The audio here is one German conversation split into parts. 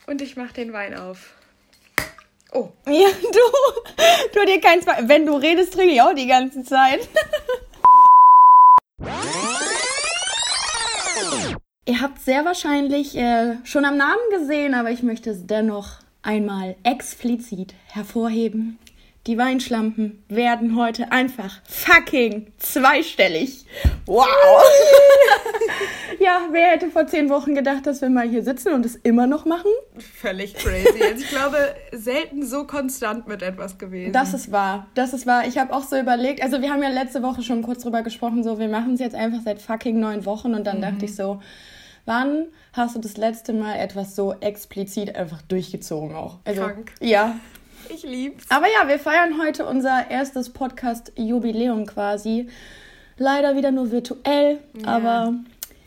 Und ich mache den Wein auf. Oh. Ja, du dir keinen Zweifel. Wenn du redest, trinke ich auch die ganze Zeit. Ihr habt sehr wahrscheinlich schon am Namen gesehen, aber ich möchte es dennoch einmal explizit hervorheben. Die Weinschlampen werden heute einfach fucking zweistellig. Wow! Ja, wer hätte vor 10 Wochen gedacht, dass wir mal hier sitzen und es immer noch machen? Völlig crazy. Also ich glaube, selten so konstant mit etwas gewesen. Das ist wahr. Ich habe auch so überlegt, also wir haben ja letzte Woche schon kurz drüber gesprochen, so wir machen es jetzt einfach seit fucking 9 Wochen und dann dachte ich so, wann hast du das letzte Mal etwas so explizit einfach durchgezogen auch? Also, krank. Ja. Ich lieb's. Aber ja, wir feiern heute unser erstes Podcast-Jubiläum quasi. Leider wieder nur virtuell, aber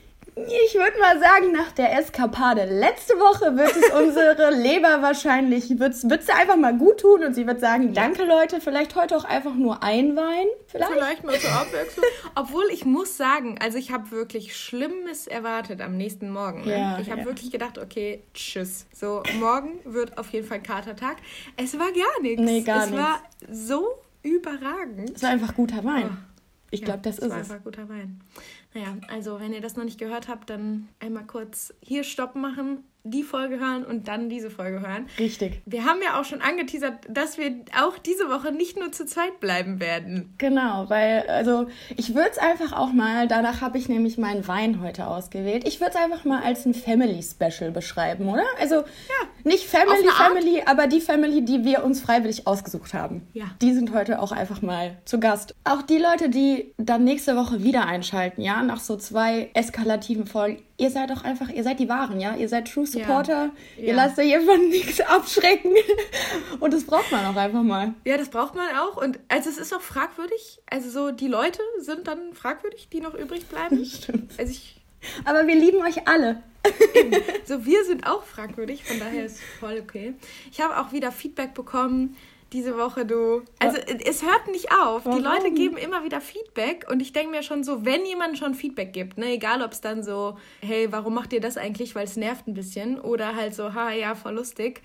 ich würde mal sagen, nach der Eskapade letzte Woche wird es unsere Leber wahrscheinlich, wird's sie einfach mal gut tun und sie wird sagen, danke Leute, vielleicht heute auch einfach nur ein Wein. Vielleicht mal zur Abwechslung. Obwohl ich muss sagen, also ich habe wirklich Schlimmes erwartet am nächsten Morgen. Ne? Ja, ich habe wirklich gedacht, okay, tschüss. So, morgen wird auf jeden Fall Katertag. Es war gar nichts. Nee, gar nichts. Es war so überragend. Es war einfach guter Wein. Ich glaube, das ist es. Es war einfach guter Wein. Naja, also wenn ihr das noch nicht gehört habt, dann einmal kurz hier Stopp machen, die Folge hören und dann diese Folge hören. Richtig. Wir haben ja auch schon angeteasert, dass wir auch diese Woche nicht nur zu zweit bleiben werden. Genau, weil, also ich würde es einfach auch mal, danach habe ich nämlich meinen Wein heute ausgewählt, ich würde es einfach mal als ein Family-Special beschreiben, oder? Also nicht Family, aber die Family, die wir uns freiwillig ausgesucht haben. Ja. Die sind heute auch einfach mal zu Gast. Auch die Leute, die dann nächste Woche wieder einschalten, ja, nach so 2 eskalativen Folgen, ihr seid doch einfach, ihr seid die Wahren, ja? Ihr seid True Supporter. Ja. Ihr lasst euch von nichts abschrecken. Und das braucht man auch einfach mal. Ja, das braucht man auch. Und also es ist auch fragwürdig. Also so die Leute sind dann fragwürdig, die noch übrig bleiben. Stimmt. Also aber wir lieben euch alle. Eben. So, wir sind auch fragwürdig, von daher ist es voll okay. Ich habe auch wieder Feedback bekommen. Diese Woche, du. Also es hört nicht auf. Warum? Die Leute geben immer wieder Feedback und ich denke mir schon so, wenn jemand schon Feedback gibt, ne, egal ob es dann so, hey, warum macht ihr das eigentlich, weil es nervt ein bisschen oder halt so, ja, voll lustig.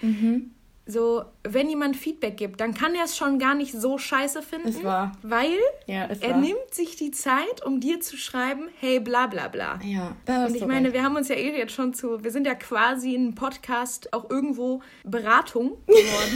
So, wenn jemand Feedback gibt, dann kann er es schon gar nicht so scheiße finden, ist wahr. Weil er nimmt sich die Zeit, um dir zu schreiben, hey, bla bla bla. Ja, das und ich meine, wir haben uns ja jetzt schon wir sind ja quasi ein Podcast, auch irgendwo Beratung geworden.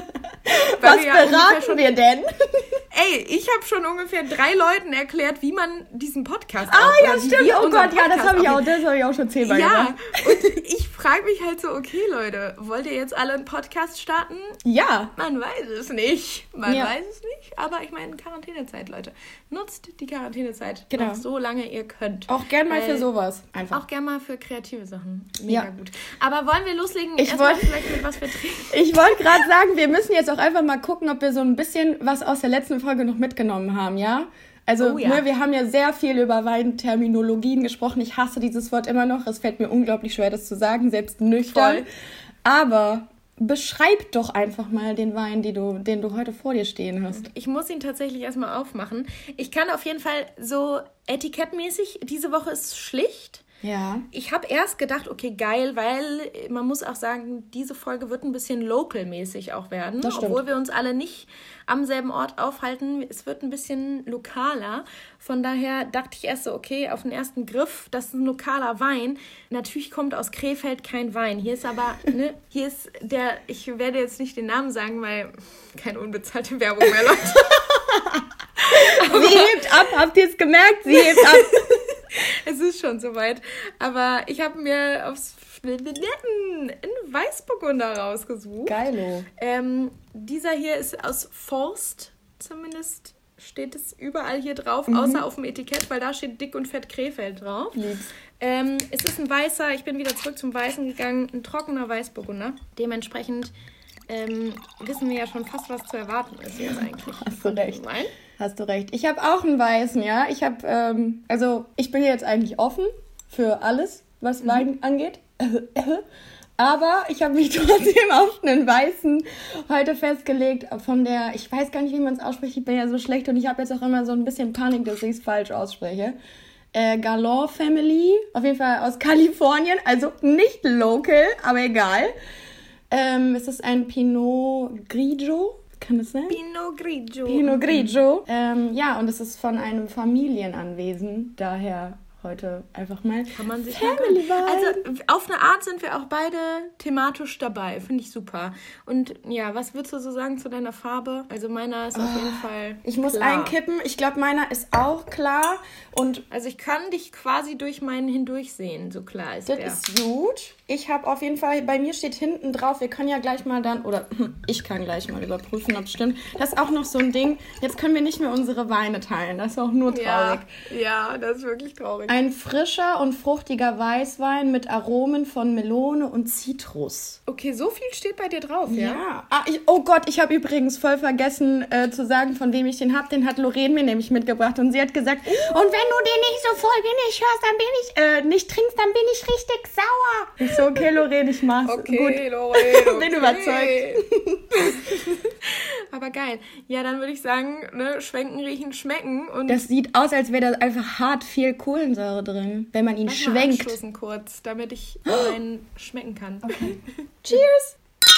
Was beraten wir denn? Ey, ich habe schon ungefähr 3 Leuten erklärt, wie man diesen Podcast ja, stimmt. Oh Gott, ja, das habe ich auch schon 10-mal gemacht. Ja, und ich frage mich halt so, okay, Leute, wollt ihr jetzt alle einen Podcast starten? Ja. Man weiß es nicht. Weiß es nicht. Aber ich meine, Quarantänezeit, Leute. Nutzt die Quarantänezeit noch so lange ihr könnt. Auch gern mal für sowas. Einfach. Auch gern mal für kreative Sachen. Mega gut. Aber wollen wir loslegen? Erstmal vielleicht mit was wir trinken. Ich wollte gerade sagen, wir müssen jetzt auch einfach mal gucken, ob wir so ein bisschen was aus der letzten Folge noch mitgenommen haben, ja? Also, wir haben ja sehr viel über Weinterminologien gesprochen. Ich hasse dieses Wort immer noch. Es fällt mir unglaublich schwer, das zu sagen, selbst nüchtern. Voll. Aber beschreib doch einfach mal den Wein, den du heute vor dir stehen hast. Ich muss ihn tatsächlich erstmal aufmachen. Ich kann auf jeden Fall so etikettmäßig, diese Woche ist schlicht. Ja. Ich habe erst gedacht, okay, geil, weil man muss auch sagen, diese Folge wird ein bisschen local-mäßig auch werden. Das stimmt. Obwohl wir uns alle nicht am selben Ort aufhalten. Es wird ein bisschen lokaler. Von daher dachte ich erst so, okay, auf den ersten Griff, das ist ein lokaler Wein. Natürlich kommt aus Krefeld kein Wein. Hier ist aber, hier ist ich werde jetzt nicht den Namen sagen, weil keine unbezahlte Werbung mehr, Leute. Sie hebt ab, habt ihr es gemerkt? Sie hebt ab. Es ist schon soweit. Aber ich habe mir einen Weißburgunder rausgesucht. Geilo. Dieser hier ist aus Forst, zumindest steht es überall hier drauf, außer auf dem Etikett, weil da steht dick und fett Krefeld drauf. Es ist ein weißer, ich bin wieder zurück zum Weißen gegangen, ein trockener Weißburgunder. Dementsprechend wissen wir ja schon fast, was zu erwarten ist jetzt eigentlich. Hast du recht. Ich habe auch einen Weißen, ja. Ich habe, ich bin jetzt eigentlich offen für alles, was Wein angeht. Aber ich habe mich trotzdem auf einen Weißen heute festgelegt von der, ich weiß gar nicht, wie man es ausspricht, ich bin ja so schlecht und ich habe jetzt auch immer so ein bisschen Panik, dass ich es falsch ausspreche. Galore Family. Auf jeden Fall aus Kalifornien. Also nicht local, aber egal. Es ist ein Pinot Grigio. Kann das sein? Pinot Grigio. Pinot Grigio. Ja, und es ist von einem Familienanwesen. Daher heute einfach mal kann man sich Family Vibe. Also auf eine Art sind wir auch beide thematisch dabei. Finde ich super. Und ja, was würdest du so sagen zu deiner Farbe? Also meiner ist auf jeden Fall Ich muss klar. einkippen. Ich glaube, meiner ist auch klar. Und also ich kann dich quasi durch meinen hindurch sehen. So klar ist der. das ist gut. Ich habe auf jeden Fall, bei mir steht hinten drauf, wir können ja gleich mal dann, oder ich kann gleich mal überprüfen, ob es stimmt. Das ist auch noch so ein Ding, jetzt können wir nicht mehr unsere Weine teilen. Das ist auch nur traurig. Ja, das ist wirklich traurig. Ein frischer und fruchtiger Weißwein mit Aromen von Melone und Zitrus. Okay, so viel steht bei dir drauf, ja? Ja. Oh Gott, ich habe übrigens voll vergessen zu sagen, von wem ich den habe. Den hat Lorraine mir nämlich mitgebracht und sie hat gesagt, und wenn du den nicht so voll wenig hörst, dann bin ich, nicht trinkst, dann bin ich richtig sauer. Ich so, okay, Lorraine, ich mach's. Okay, gut. Lorraine, Bin überzeugt. Aber geil. Ja, dann würde ich sagen, ne, schwenken, riechen, schmecken. Und Das sieht aus, als wäre da einfach hart viel Kohlensäure drin, wenn man ihn lass mal schwenkt. anstoßen kurz, damit ich einen schmecken kann. Okay. Cheers!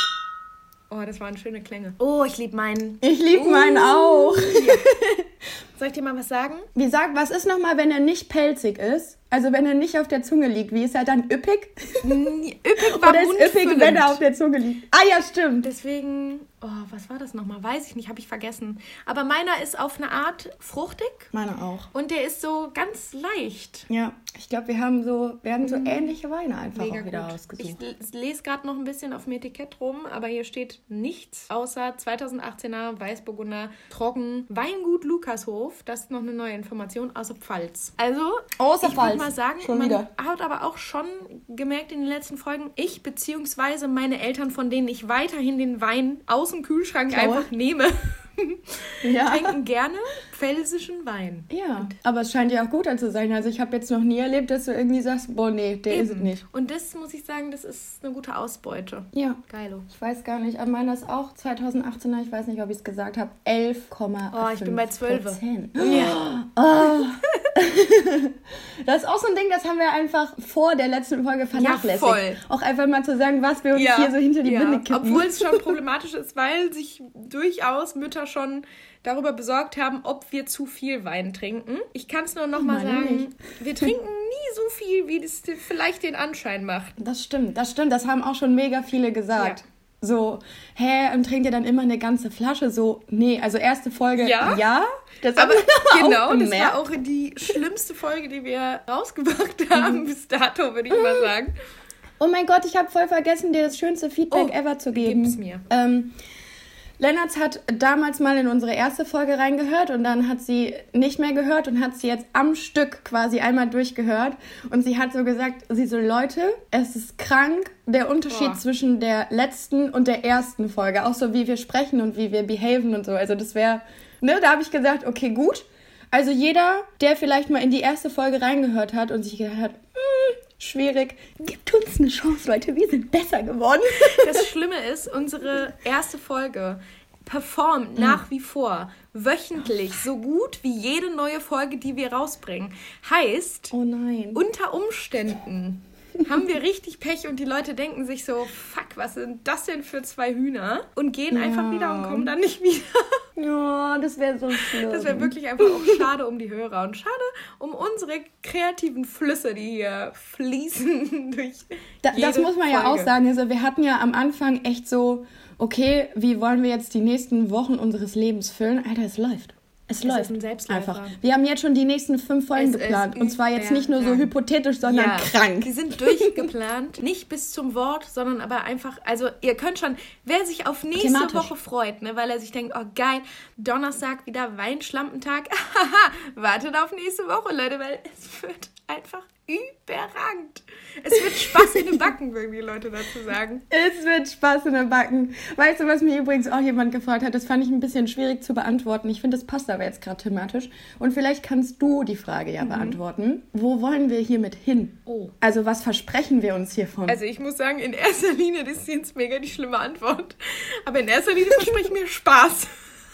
Oh, das waren schöne Klänge. Oh, ich liebe meinen. Ich liebe meinen auch. Ja. Soll ich dir mal was sagen? Was ist nochmal, wenn er nicht pelzig ist? Also wenn er nicht auf der Zunge liegt, wie ist er dann üppig? Üppig war Oder ist üppig, wenn er auf der Zunge liegt? Ah ja, stimmt. Deswegen, was war das nochmal? Weiß ich nicht, habe ich vergessen. Aber meiner ist auf eine Art fruchtig. Meine auch. Und der ist so ganz leicht. Ja, ich glaube, wir haben so ähnliche Weine einfach Mega auch wieder gut. ausgesucht. Ich lese gerade noch ein bisschen auf dem Etikett rum, aber hier steht nichts außer 2018er Weißburgunder Trocken Weingut Lukashof. Das ist noch eine neue Information, außer Pfalz. Also, Außer ich Pfalz. würde mal sagen, Schon man wieder. hat aber auch schon gemerkt in den letzten Folgen, ich bzw. meine Eltern, von denen ich weiterhin den Wein aus dem Kühlschrank Klaue. einfach nehme, Ja. trinken gerne pfälzischen Wein. Ja, aber es scheint ja auch guter zu sein. Also ich habe jetzt noch nie erlebt, dass du irgendwie sagst, boah, nee, der ist es nicht. Und das muss ich sagen, das ist eine gute Ausbeute. Ja. Geilo. Ich weiß gar nicht, aber meiner ist auch 2018er, ich weiß nicht, ob ich es gesagt habe, 11,5%. Oh, ich bin bei 12. Ja. Oh. Das ist auch so ein Ding, das haben wir einfach vor der letzten Folge vernachlässigt. Ja, voll. Auch einfach mal zu sagen, was wir uns hier so hinter die Binde kippen. Obwohl es schon problematisch ist, weil sich durchaus Mütter schon darüber besorgt haben, ob wir zu viel Wein trinken. Ich kann es nur noch mal meine sagen, nicht. wir trinken nie so viel, wie das vielleicht den Anschein macht. Das stimmt. Das haben auch schon mega viele gesagt. Ja. So, und trinkt ihr dann immer eine ganze Flasche? So, nee, also erste Folge, ja. Das Aber haben wir genau, auch das gemerkt. war auch die schlimmste Folge, die wir rausgebracht haben bis dato, würde ich mal sagen. Oh mein Gott, ich habe voll vergessen, dir das schönste Feedback ever zu geben. Gib's mir. Lennartz hat damals mal in unsere erste Folge reingehört und dann hat sie nicht mehr gehört und hat sie jetzt am Stück quasi einmal durchgehört. Und sie hat so gesagt, Leute, es ist krank, der Unterschied zwischen der letzten und der ersten Folge. Auch so, wie wir sprechen und wie wir behaven und so. Also das wäre, da habe ich gesagt, okay, gut. Also jeder, der vielleicht mal in die erste Folge reingehört hat und sich gedacht hat, schwierig, gibt uns eine Chance, Leute, wir sind besser geworden. Das Schlimme ist, unsere erste Folge performt nach wie vor wöchentlich so gut wie jede neue Folge, die wir rausbringen. Heißt, Oh nein. unter Umständen haben wir richtig Pech und die Leute denken sich so, fuck, was sind das denn für zwei Hühner? Und gehen einfach wieder und kommen dann nicht wieder. Ja, das wäre so schlimm. Das wäre wirklich einfach auch schade um die Hörer und schade um unsere kreativen Flüsse, die hier fließen durch Das jede muss man ja auch Folge. sagen. Also wir hatten ja am Anfang echt so, okay, wie wollen wir jetzt die nächsten Wochen unseres Lebens füllen? Alter, es läuft. Es läuft ist ein Selbstläufer. einfach. Wir haben jetzt schon die nächsten 5 Folgen Es geplant. ist Und zwar jetzt nicht nur so überragend. hypothetisch, sondern krank. Die sind durchgeplant. Nicht bis zum Wort, sondern aber einfach, also ihr könnt schon, wer sich auf nächste Thematisch. Woche freut, ne, weil er sich denkt, oh geil, Donnerstag wieder Weinschlampentag. Wartet auf nächste Woche, Leute, weil es wird einfach überragend. Es wird Spaß in den Backen, würden die Leute dazu sagen. Es wird Spaß in den Backen. Weißt du, was mir übrigens auch jemand gefragt hat? Das fand ich ein bisschen schwierig zu beantworten. Ich finde, das passt aber jetzt gerade thematisch. Und vielleicht kannst du die Frage ja beantworten. Wo wollen wir hiermit hin? Oh. Also was versprechen wir uns hiervon? Also ich muss sagen, in erster Linie, das ist jetzt mega die schlimme Antwort, aber in erster Linie verspreche ich mir Spaß.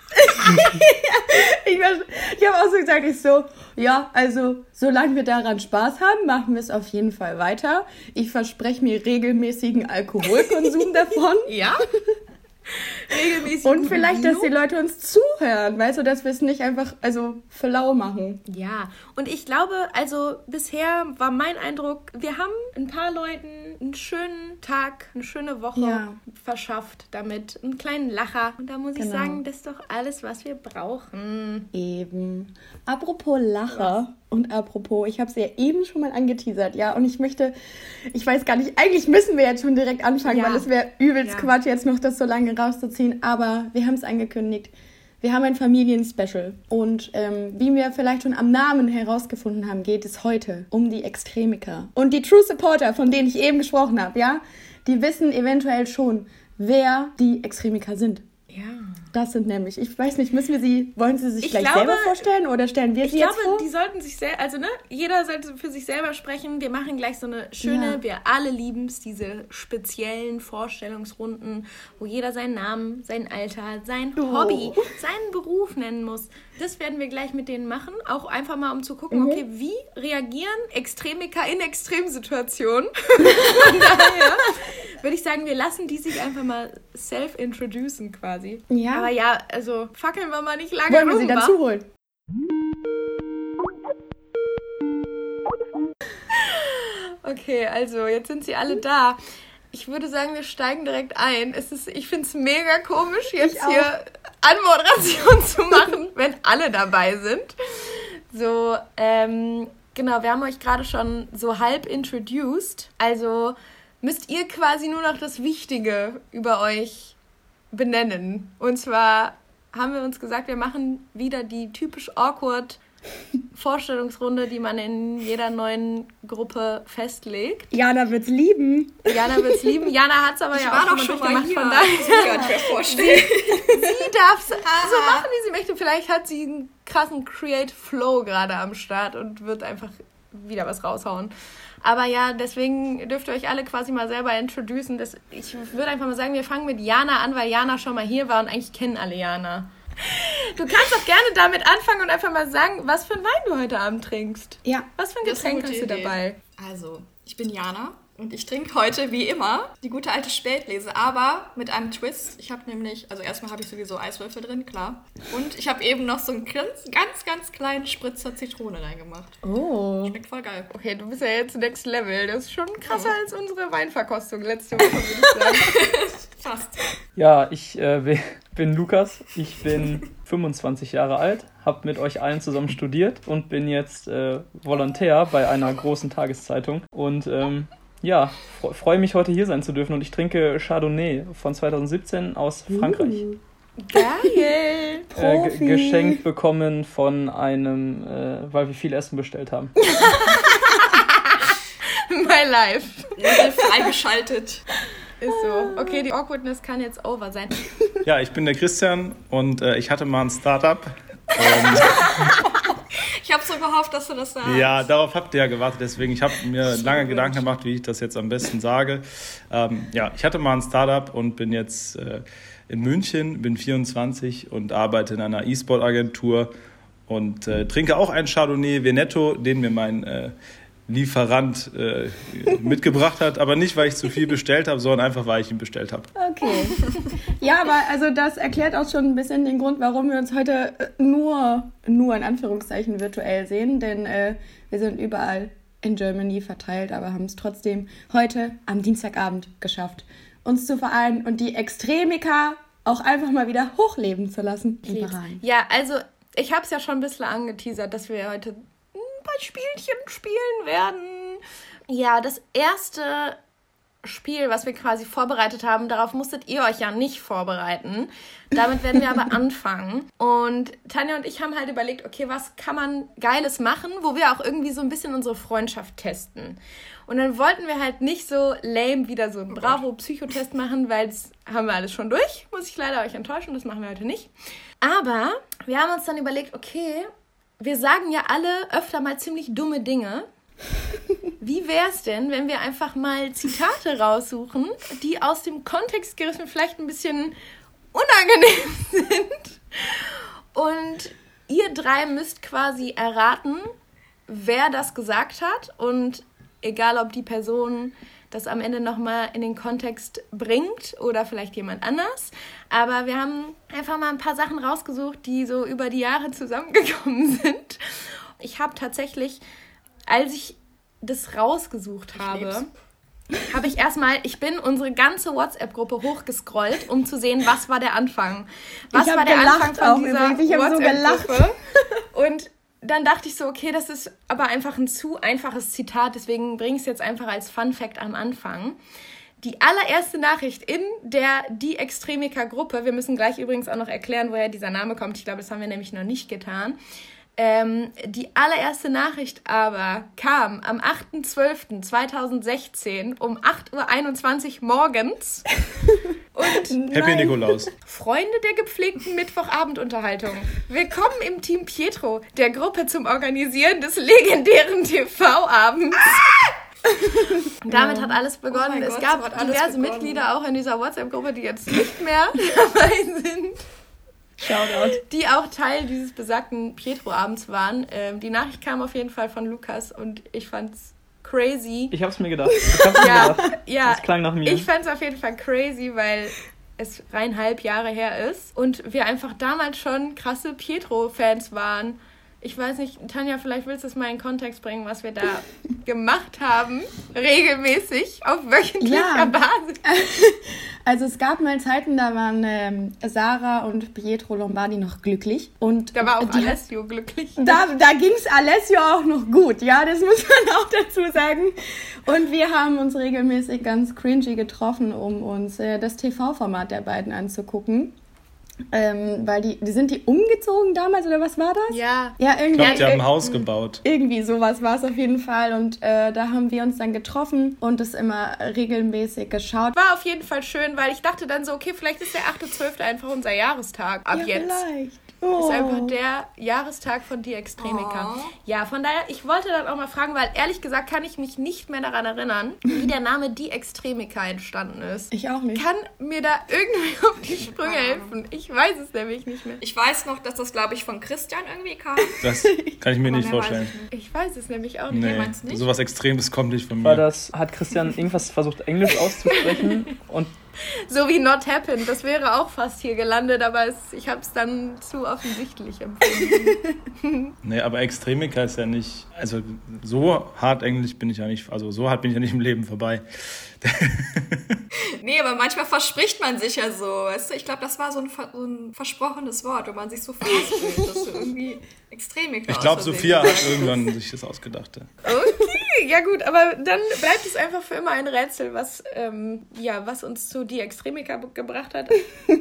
Ich habe auch so gesagt, ja, also solange wir daran Spaß haben, machen wir es auf jeden Fall weiter. Ich verspreche mir regelmäßigen Alkoholkonsum davon. Ja. Regelmäßig. Und vielleicht, dass die Leute uns zuhören, weißt du, dass wir es nicht einfach, für lau machen. Ja, und ich glaube, also bisher war mein Eindruck, wir haben ein paar Leuten einen schönen Tag, eine schöne Woche verschafft damit, einen kleinen Lacher. Und da muss ich sagen, das ist doch alles, was wir brauchen. Eben. Apropos Lacher und apropos, ich habe es ja eben schon mal angeteasert, ja, und ich weiß gar nicht, eigentlich müssen wir jetzt schon direkt anfangen, weil es wäre übelst Quatsch, jetzt noch das so lange rauszuziehen, aber wir haben es angekündigt. Wir haben ein Familienspecial und wie wir vielleicht schon am Namen herausgefunden haben, geht es heute um die Extremiker. Und die True Supporter, von denen ich eben gesprochen habe, ja, die wissen eventuell schon, wer die Extremiker sind. Ja. Das sind nämlich, ich weiß nicht, wollen Sie sich gleich selber vorstellen oder stellen wir sie jetzt vor? Ich glaube, die sollten sich jeder sollte für sich selber sprechen. Wir machen gleich so eine schöne, wir alle lieben es, diese speziellen Vorstellungsrunden, wo jeder seinen Namen, sein Alter, sein Hobby, seinen Beruf nennen muss. Das werden wir gleich mit denen machen, auch einfach mal, um zu gucken, okay, wie reagieren Extremiker in Extremsituationen? Von daher würde ich sagen, wir lassen die sich einfach mal self-introducen quasi. Ja. Aber ja, also fackeln wir mal nicht lange Wollen wir sie dazu holen? Okay, also jetzt sind sie alle da. Ich würde sagen, wir steigen direkt ein. Ich finde es mega komisch, jetzt hier Anmoderation zu machen, wenn alle dabei sind. So, genau, wir haben euch gerade schon so halb introduced. Also müsst ihr quasi nur noch das Wichtige über euch benennen. Und zwar haben wir uns gesagt, wir machen wieder die typisch awkward Vorstellungsrunde, die man in jeder neuen Gruppe festlegt. Jana wird's lieben. Jana hat's aber ja auch schon mal gemacht. Von daher ich kann gar nicht mehr vorstellen. Sie darf so machen, wie sie möchte. Vielleicht hat sie einen krassen Create Flow gerade am Start und wird einfach wieder was raushauen. Aber ja, deswegen dürft ihr euch alle quasi mal selber introducen. Ich würde einfach mal sagen, wir fangen mit Jana an, weil Jana schon mal hier war und eigentlich kennen alle Jana. Du kannst doch gerne damit anfangen und einfach mal sagen, was für einen Wein du heute Abend trinkst. Ja. Was für ein Getränk hast du dabei? Also, ich bin Jana und ich trinke heute, wie immer, die gute alte Spätlese, aber mit einem Twist. Ich habe nämlich, also erstmal habe ich sowieso Eiswürfel drin, klar. Und ich habe eben noch so einen ganz kleinen Spritzer Zitrone reingemacht. Oh. Schmeckt voll geil. Okay, du bist ja jetzt next level. Das ist schon krasser als unsere Weinverkostung letzte Woche, würde ich sagen. Fast. Ja, ich bin Lukas, ich bin 25 Jahre alt, habe mit euch allen zusammen studiert und bin jetzt Volontär bei einer großen Tageszeitung und freue mich, heute hier sein zu dürfen und ich trinke Chardonnay von 2017 aus Frankreich. Geil! Geschenkt bekommen von einem, weil wir viel Essen bestellt haben. My life. Freigeschaltet. Ist so. Okay, die Awkwardness kann jetzt over sein. Ja, ich bin der Christian und ich hatte mal ein Startup. Ich habe so gehofft, dass du das sagst. Ja, darauf habt ihr ja gewartet, deswegen ich habe mir lange Gedanken gemacht, wie ich das jetzt am besten sage. Ich hatte mal ein Startup und bin jetzt in München, bin 24 und arbeite in einer E-Sport-Agentur und trinke auch einen Chardonnay Veneto, den mir mein Lieferant mitgebracht hat, aber nicht, weil ich zu viel bestellt habe, sondern einfach, weil ich ihn bestellt habe. Okay. Ja, aber also das erklärt auch schon ein bisschen den Grund, warum wir uns heute nur in Anführungszeichen virtuell sehen, denn wir sind überall in Germany verteilt, aber haben es trotzdem heute am Dienstagabend geschafft, uns zu vereinen und die Extremiker auch einfach mal wieder hochleben zu lassen. Ja, also ich habe es ja schon ein bisschen angeteasert, dass wir heute ein paar Spielchen spielen werden. Ja, das erste Spiel, was wir quasi vorbereitet haben, darauf musstet ihr euch ja nicht vorbereiten. Damit werden wir aber anfangen. Und Tanja und ich haben halt überlegt, okay, was kann man Geiles machen, wo wir auch irgendwie so ein bisschen unsere Freundschaft testen. Und dann wollten wir halt nicht so lame wieder so einen Bravo-Psychotest machen, weil das haben wir alles schon durch. Muss ich leider euch enttäuschen, das machen wir heute nicht. Aber wir haben uns dann überlegt, okay, wir sagen ja alle öfter mal ziemlich dumme Dinge. Wie wär's denn, wenn wir einfach mal Zitate raussuchen, die aus dem Kontext gerissen vielleicht ein bisschen unangenehm sind. Und ihr 3 müsst quasi erraten, wer das gesagt hat. Und egal, ob die Person das am Ende nochmal in den Kontext bringt oder vielleicht jemand anders. Aber wir haben einfach mal ein paar Sachen rausgesucht, die so über die Jahre zusammengekommen sind. Ich habe tatsächlich, als ich das rausgesucht habe, ich bin unsere ganze WhatsApp-Gruppe hochgescrollt, um zu sehen, was war der Anfang. Was war der Anfang von dieser WhatsApp-Gruppe? Und dann dachte ich so, okay, das ist aber einfach ein zu einfaches Zitat, deswegen bringe ich es jetzt einfach als Fun-Fact am Anfang. Die allererste Nachricht in der Die Extremiker-Gruppe, wir müssen gleich übrigens auch noch erklären, woher dieser Name kommt, ich glaube, das haben wir nämlich noch nicht getan. Die allererste Nachricht aber kam am 8.12.2016 um 8.21 Uhr morgens. Und Happy Nikolaus. Freunde der gepflegten Mittwochabendunterhaltung. Willkommen im Team Pietro, der Gruppe zum Organisieren des legendären TV-Abends. Damit hat alles begonnen. Es gab diverse Mitglieder auch in dieser WhatsApp-Gruppe, die jetzt nicht mehr dabei sind. Shoutout. Die auch Teil dieses besagten Pietro-Abends waren. Die Nachricht kam auf jeden Fall von Lukas und ich fand's crazy. Ich hab's mir gedacht. Ja, das klang nach mir. Ich fand's auf jeden Fall crazy, weil es 3,5 Jahre her ist und wir einfach damals schon krasse Pietro-Fans waren. Ich weiß nicht, Tanja, vielleicht willst du es mal in Kontext bringen, was wir da gemacht haben, regelmäßig, auf wöchentlicher Basis. Also es gab mal Zeiten, da waren Sarah und Pietro Lombardi noch glücklich. Und da war auch Alessio glücklich. Da ging es Alessio auch noch gut, ja, das muss man auch dazu sagen. Und wir haben uns regelmäßig ganz cringy getroffen, um uns das TV-Format der beiden anzugucken. Weil die sind die umgezogen damals, oder was war das? Ja. Irgendwie. Ich glaube, die haben ein Haus gebaut. Irgendwie sowas war es auf jeden Fall. Und da haben wir uns dann getroffen und es immer regelmäßig geschaut. War auf jeden Fall schön, weil ich dachte dann so, okay, vielleicht ist der 8.12. einfach unser Jahrestag ab jetzt. Vielleicht. Ist einfach der Jahrestag von Die Extremiker. Ja, von daher, ich wollte dann auch mal fragen, weil ehrlich gesagt kann ich mich nicht mehr daran erinnern, wie der Name Die Extremiker entstanden ist. Ich auch nicht. Kann mir da irgendwie auf die Sprünge helfen? Ich weiß es nämlich nicht mehr. Ich weiß noch, dass das, glaube ich, von Christian irgendwie kam. Das kann ich mir nicht vorstellen. Ich weiß es nämlich auch nicht. Nee, nicht? sowas Extremes kommt nicht von mir. Hat Christian irgendwas versucht, Englisch auszusprechen und so wie Not Happened, das wäre auch fast hier gelandet, aber ich habe es dann zu offensichtlich empfunden. Nee, aber Extremiker ist ja nicht, also so hart Englisch bin ich ja nicht, also so hart bin ich ja nicht im Leben vorbei. Nee, aber manchmal verspricht man sich ja so, weißt du? Ich glaube, das war so ein versprochenes Wort, wo man sich so festfühlt, dass du irgendwie Extremiker. Ich glaube, Sophia hat irgendwann sich das ausgedacht. Okay, ja gut, aber dann bleibt es einfach für immer ein Rätsel, was uns zu Die Extremiker gebracht hat.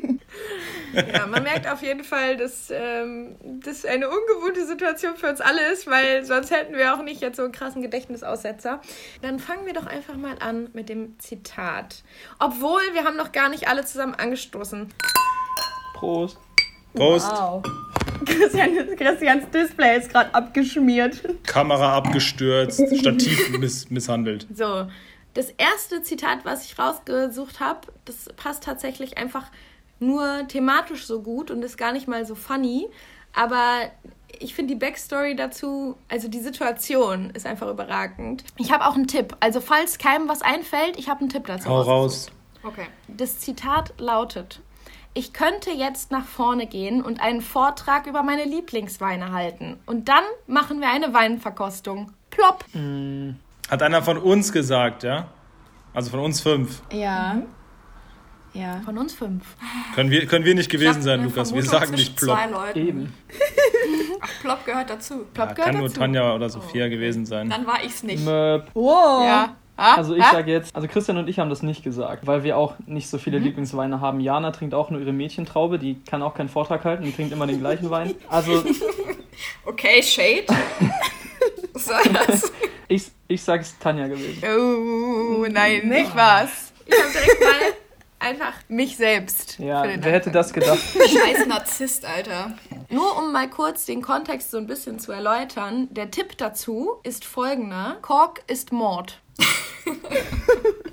Ja, man merkt auf jeden Fall, dass das eine ungewohnte Situation für uns alle ist, weil sonst hätten wir auch nicht jetzt so einen krassen Gedächtnisaussetzer. Dann fangen wir doch einfach mal an mit dem Zitat. Obwohl, wir haben noch gar nicht alle zusammen angestoßen. Prost. Prost. Wow. Christians Display ist gerade abgeschmiert. Kamera abgestürzt, Stativ misshandelt. So, das erste Zitat, was ich rausgesucht habe, das passt tatsächlich einfach nur thematisch so gut und ist gar nicht mal so funny, aber ich finde die Backstory dazu, also die Situation ist einfach überragend. Ich habe auch einen Tipp, also falls keinem was einfällt, ich habe einen Tipp dazu. Hau raus. Okay. Das Zitat lautet: Ich könnte jetzt nach vorne gehen und einen Vortrag über meine Lieblingsweine halten. Und dann machen wir eine Weinverkostung. Plopp. Hat einer von uns gesagt, ja? Also von uns 5. Ja. Ja. Von uns 5. Können wir nicht gewesen sein, Lukas. Wir sagen nicht Plopp. 2 Leuten. eben. Ach, Plopp gehört dazu. Plopp Ja, gehört kann nur dazu. Tanja oder Sophia gewesen sein. Dann war ich's nicht. Möp. Wow. Ja. Also ich sage jetzt, also Christian und ich haben das nicht gesagt, weil wir auch nicht so viele Lieblingsweine haben. Jana trinkt auch nur ihre Mädchentraube, die kann auch keinen Vortrag halten, die trinkt immer den gleichen Wein. Also Okay, Shade. Was soll das? ich sage es Tanja gewesen. Oh, nein, nicht was. Ich habe direkt mal einfach mich selbst. Ja, für den wer hätte Anfang. das gedacht? Scheiß Narzisst, Alter. Nur um mal kurz den Kontext so ein bisschen zu erläutern. Der Tipp dazu ist folgender: Kork ist Mord.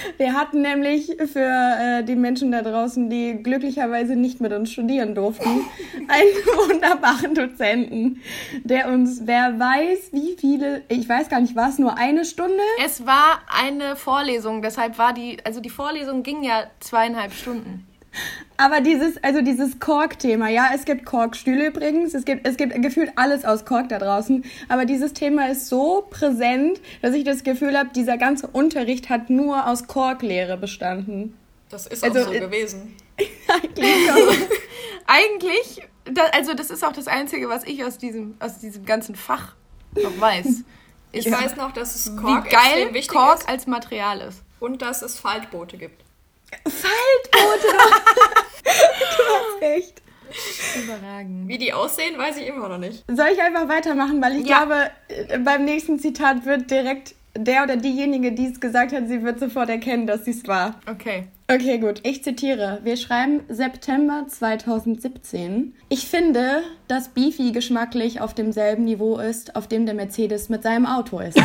Wir hatten nämlich für die Menschen da draußen, die glücklicherweise nicht mit uns studieren durften, einen wunderbaren Dozenten, der uns, wer weiß wie viele, ich weiß gar nicht, war es nur eine Stunde? Es war eine Vorlesung, deshalb war die Vorlesung ging ja 2,5 Stunden. Aber dieses Kork-Thema, ja, es gibt Korkstühle übrigens, es gibt gefühlt alles aus Kork da draußen, aber dieses Thema ist so präsent, dass ich das Gefühl habe, dieser ganze Unterricht hat nur aus Korklehre bestanden. Das ist auch so gewesen. Eigentlich, das ist auch das Einzige, was ich aus diesem ganzen Fach noch weiß. Ich weiß noch, dass es Kork wie geil extrem wichtig Kork ist als Material ist. und dass es Faltboote gibt. Faltboote! Du hast recht. Überragend. Wie die aussehen, weiß ich immer noch nicht. Soll ich einfach weitermachen, weil ich glaube, beim nächsten Zitat wird direkt der oder diejenige, die es gesagt hat, sie wird sofort erkennen, dass sie es war. Okay. Okay, gut. Ich zitiere. Wir schreiben September 2017. Ich finde, dass Beefy geschmacklich auf demselben Niveau ist, auf dem der Mercedes mit seinem Auto ist.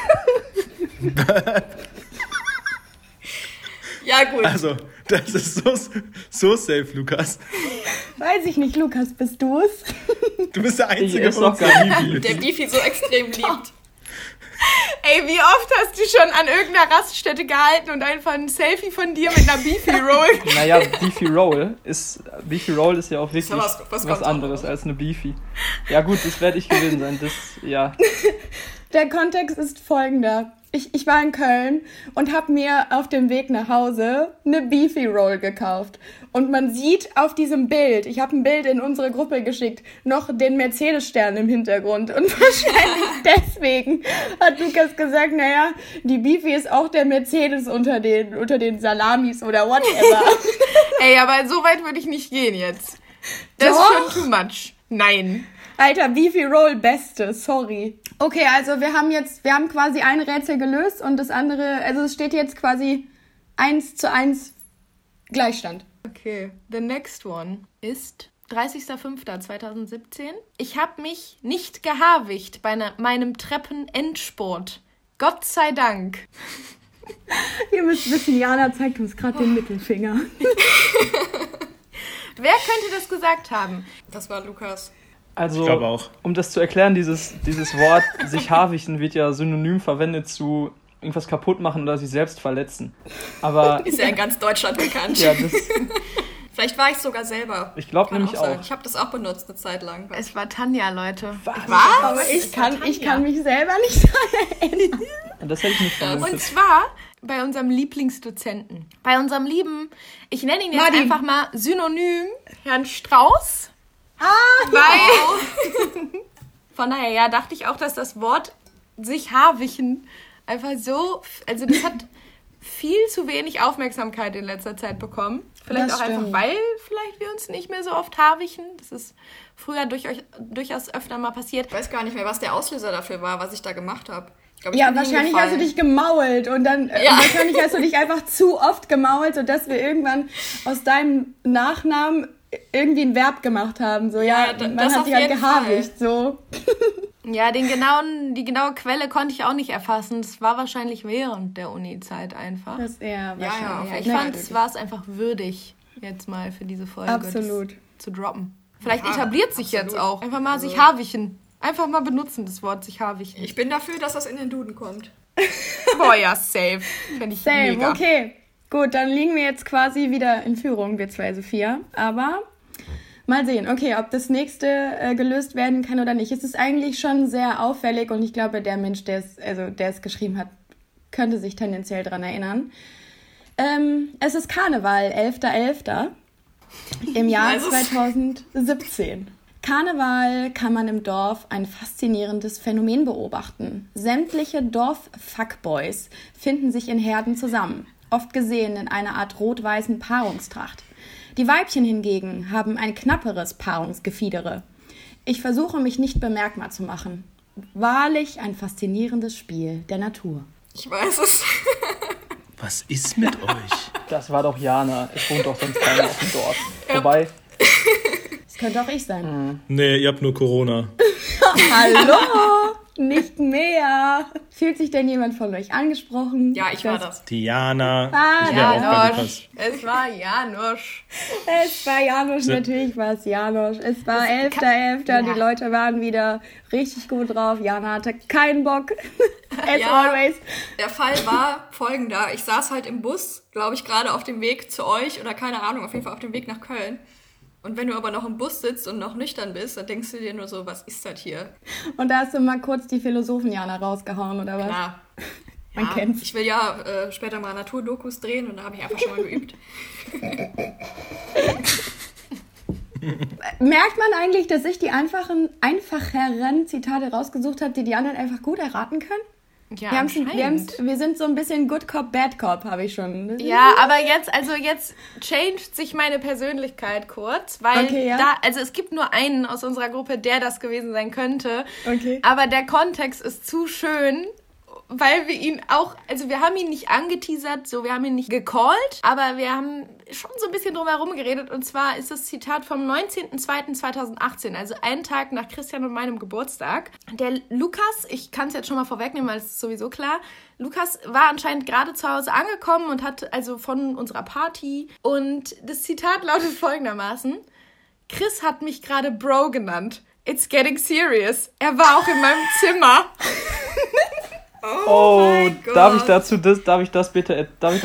Ja, gut. Also, das ist so safe, Lukas. Weiß ich nicht, Lukas, bist du es? Du bist der Einzige von uns, der Beefy Der Beefy so extrem liebt. Ey, wie oft hast du schon an irgendeiner Raststätte gehalten und einfach ein Selfie von dir mit einer Beefy Roll? Naja, Beefy Roll ist ja auch wirklich was anderes als eine Beefy. Ja gut, das werde ich gewesen sein. Der Kontext ist folgender. Ich war in Köln und habe mir auf dem Weg nach Hause eine Beefy Roll gekauft. Und man sieht auf diesem Bild, ich habe ein Bild in unsere Gruppe geschickt, noch den Mercedes-Stern im Hintergrund. Und wahrscheinlich deswegen hat Lukas gesagt, naja, die Beefy ist auch der Mercedes unter den Salamis oder whatever. Ey, aber so weit würde ich nicht gehen jetzt. Das ist schon too much. Nein. Alter, Beefy Roll, Beste, sorry. Okay, also wir haben quasi ein Rätsel gelöst und das andere, also es steht jetzt quasi 1:1 Gleichstand. Okay, the next one ist 30.05.2017. Ich habe mich nicht gehaarwicht bei meinem Treppenendsport. Gott sei Dank. Ihr müsst wissen, Jana zeigt uns gerade den Mittelfinger. Wer könnte das gesagt haben? Das war Lukas. Also, ich glaube auch. Um das zu erklären, dieses Wort sich haarwichten wird ja synonym verwendet zu irgendwas kaputt machen oder sich selbst verletzen. Aber ist ja in ganz Deutschland bekannt. Ja, Vielleicht war ich sogar selber. Ich glaube nämlich auch. Ich habe das auch benutzt eine Zeit lang. Es war Tanja, Leute. Was? Aber ich kann mich selber nicht daran erinnern. Das hätte ich nicht vermutet. Und zwar bei unserem Lieblingsdozenten. Bei unserem lieben, ich nenne ihn jetzt einfach mal synonym, Herrn Strauß. Von daher, ja, dachte ich auch, dass das Wort sich haarwichen einfach so, also das hat viel zu wenig Aufmerksamkeit in letzter Zeit bekommen. Vielleicht Das auch einfach, stimmt. weil vielleicht wir uns nicht mehr so oft haarwichen. Das ist früher durchaus öfter mal passiert. Ich weiß gar nicht mehr, was der Auslöser dafür war, was ich da gemacht habe. Ja, wahrscheinlich hast du dich gemault und dann wahrscheinlich hast du dich einfach zu oft gemault, sodass wir irgendwann aus deinem Nachnamen irgendwie ein Verb gemacht haben. So, man hat sich halt gehaarwicht, so. Ja, die genaue Quelle konnte ich auch nicht erfassen. Das war wahrscheinlich während der Uni-Zeit einfach. Das eher wahrscheinlich. Ich fand, es war es einfach würdig, jetzt mal für diese Folge Absolut. das zu droppen. Vielleicht etabliert sich absolut. jetzt auch. Einfach mal sich haarwichen. Einfach mal benutzen, das Wort sich haarwichen. Ich bin dafür, dass das in den Duden kommt. Boah, ja, safe. Fände ich mega. Okay. Gut, dann liegen wir jetzt quasi wieder in Führung, wir 2 Sophia. Aber mal sehen, okay, ob das nächste gelöst werden kann oder nicht. Es ist eigentlich schon sehr auffällig und ich glaube, der Mensch, der es geschrieben hat, könnte sich tendenziell daran erinnern. Es ist Karneval, 11.11. im Jahr 2017. Karneval kann man im Dorf ein faszinierendes Phänomen beobachten. Sämtliche Dorf-Fuckboys finden sich in Herden zusammen, oft gesehen in einer Art rot-weißen Paarungstracht. Die Weibchen hingegen haben ein knapperes Paarungsgefiedere. Ich versuche mich nicht bemerkbar zu machen. Wahrlich ein faszinierendes Spiel der Natur. Ich weiß es. Was ist mit euch? Das war doch Jana. Es wohnt doch sonst keiner auf dem Dorf. Wobei. Das könnte auch ich sein. Nee, ihr habt nur Corona. Hallo! nicht mehr. Fühlt sich denn jemand von euch angesprochen? Ja, ich war das. Diana. Janosch. Es war Janosch. Es war Janosch, natürlich war es Janosch. Es war 11.11. Die Leute waren wieder richtig gut drauf. Jana hatte keinen Bock. As always. Der Fall war folgender. Ich saß halt im Bus, glaube ich, gerade auf dem Weg zu euch oder keine Ahnung, auf jeden Fall auf dem Weg nach Köln. Und wenn du aber noch im Bus sitzt und noch nüchtern bist, dann denkst du dir nur so, was ist das hier? Und da hast du mal kurz die Philosophen-Jana rausgehauen, oder was? Klar. Man kennt's. Ich will ja später mal Naturdokus drehen und da habe ich einfach schon mal geübt. Merkt man eigentlich, dass ich die einfacheren Zitate rausgesucht habe, die die anderen einfach gut erraten können? Ja, wir sind so ein bisschen Good Cop, Bad Cop, habe ich schon. Ja, aber jetzt changed sich meine Persönlichkeit kurz, weil es gibt nur einen aus unserer Gruppe, der das gewesen sein könnte. Okay. Aber der Kontext ist zu schön, weil wir ihn auch, also wir haben ihn nicht angeteasert, so, wir haben ihn nicht gecallt, aber wir haben schon so ein bisschen drum herum geredet. Und zwar ist das Zitat vom 19.02.2018, also einen Tag nach Christian und meinem Geburtstag. Der Lukas, ich kann es jetzt schon mal vorwegnehmen, weil es ist sowieso klar, Lukas war anscheinend gerade zu Hause angekommen und hat also von unserer Party. Und das Zitat lautet folgendermaßen: Chris hat mich gerade Bro genannt. It's getting serious. Er war auch in meinem Zimmer. Oh, darf ich das bitte? Natürlich!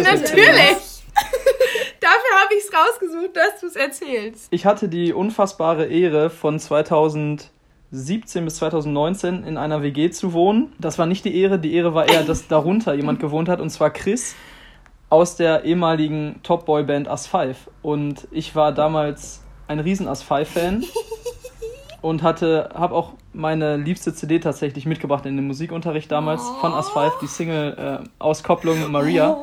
Dafür habe ich es rausgesucht, dass du es erzählst. Ich hatte die unfassbare Ehre, von 2017 bis 2019 in einer WG zu wohnen. Das war nicht die Ehre war eher, dass darunter jemand gewohnt hat, und zwar Chris aus der ehemaligen Top-Boy-Band As 5. Und ich war damals ein riesen As 5-Fan. Und habe auch meine liebste CD tatsächlich mitgebracht in den Musikunterricht damals von As 5, die Single-Auskopplung Maria.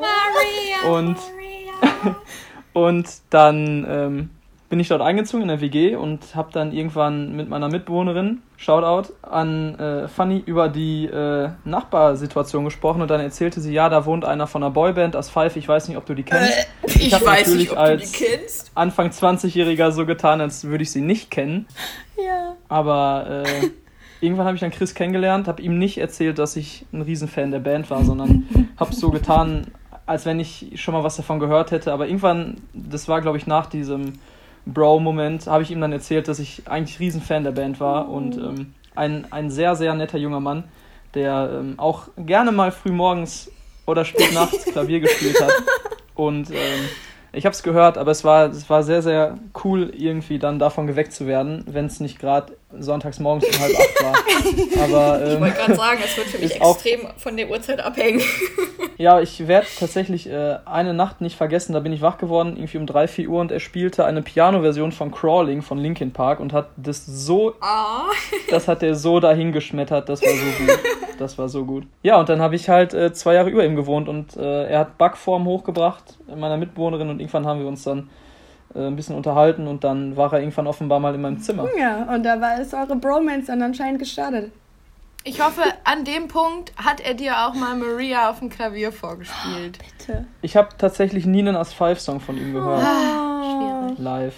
Und dann bin ich dort eingezogen in der WG und habe dann irgendwann mit meiner Mitbewohnerin, Shoutout an Fanny, über die Nachbarsituation gesprochen, und dann erzählte sie, ja, da wohnt einer von einer Boyband, As 5, ich weiß nicht, ob du die kennst. Ich weiß nicht, ob du die kennst. Anfang 20-Jähriger so getan, als würde ich sie nicht kennen. Ja. Aber irgendwann habe ich dann Chris kennengelernt, habe ihm nicht erzählt, dass ich ein Riesenfan der Band war, sondern habe so getan, als wenn ich schon mal was davon gehört hätte. Aber irgendwann, das war glaube ich nach diesem Bro-Moment, habe ich ihm dann erzählt, dass ich eigentlich Riesenfan der Band war. Und ein sehr, sehr netter junger Mann, der auch gerne mal früh morgens oder spät nachts Klavier gespielt hat. Und ich habe es gehört, aber es war sehr, sehr cool, irgendwie dann davon geweckt zu werden, wenn es nicht gerade sonntags morgens um 7:30 war. Aber, ich wollte gerade sagen, es wird für mich extrem von der Uhrzeit abhängen. Ja, ich werde tatsächlich eine Nacht nicht vergessen, da bin ich wach geworden, irgendwie um 3-4 Uhr, und er spielte eine Piano-Version von Crawling von Linkin Park und hat das so, das hat er so dahingeschmettert, das war so gut. Ja, und dann habe ich halt 2 Jahre über ihm gewohnt, und er hat Backform hochgebracht, meiner Mitbewohnerin, und irgendwann haben wir uns dann ein bisschen unterhalten, und dann war er irgendwann offenbar mal in meinem Zimmer. Ja, und da ist eure Bromance dann anscheinend gestartet. Ich hoffe, an dem Punkt hat er dir auch mal Maria auf dem Klavier vorgespielt. Oh, bitte. Ich habe tatsächlich nie einen As 5-Song von ihm gehört. Schwierig. Live.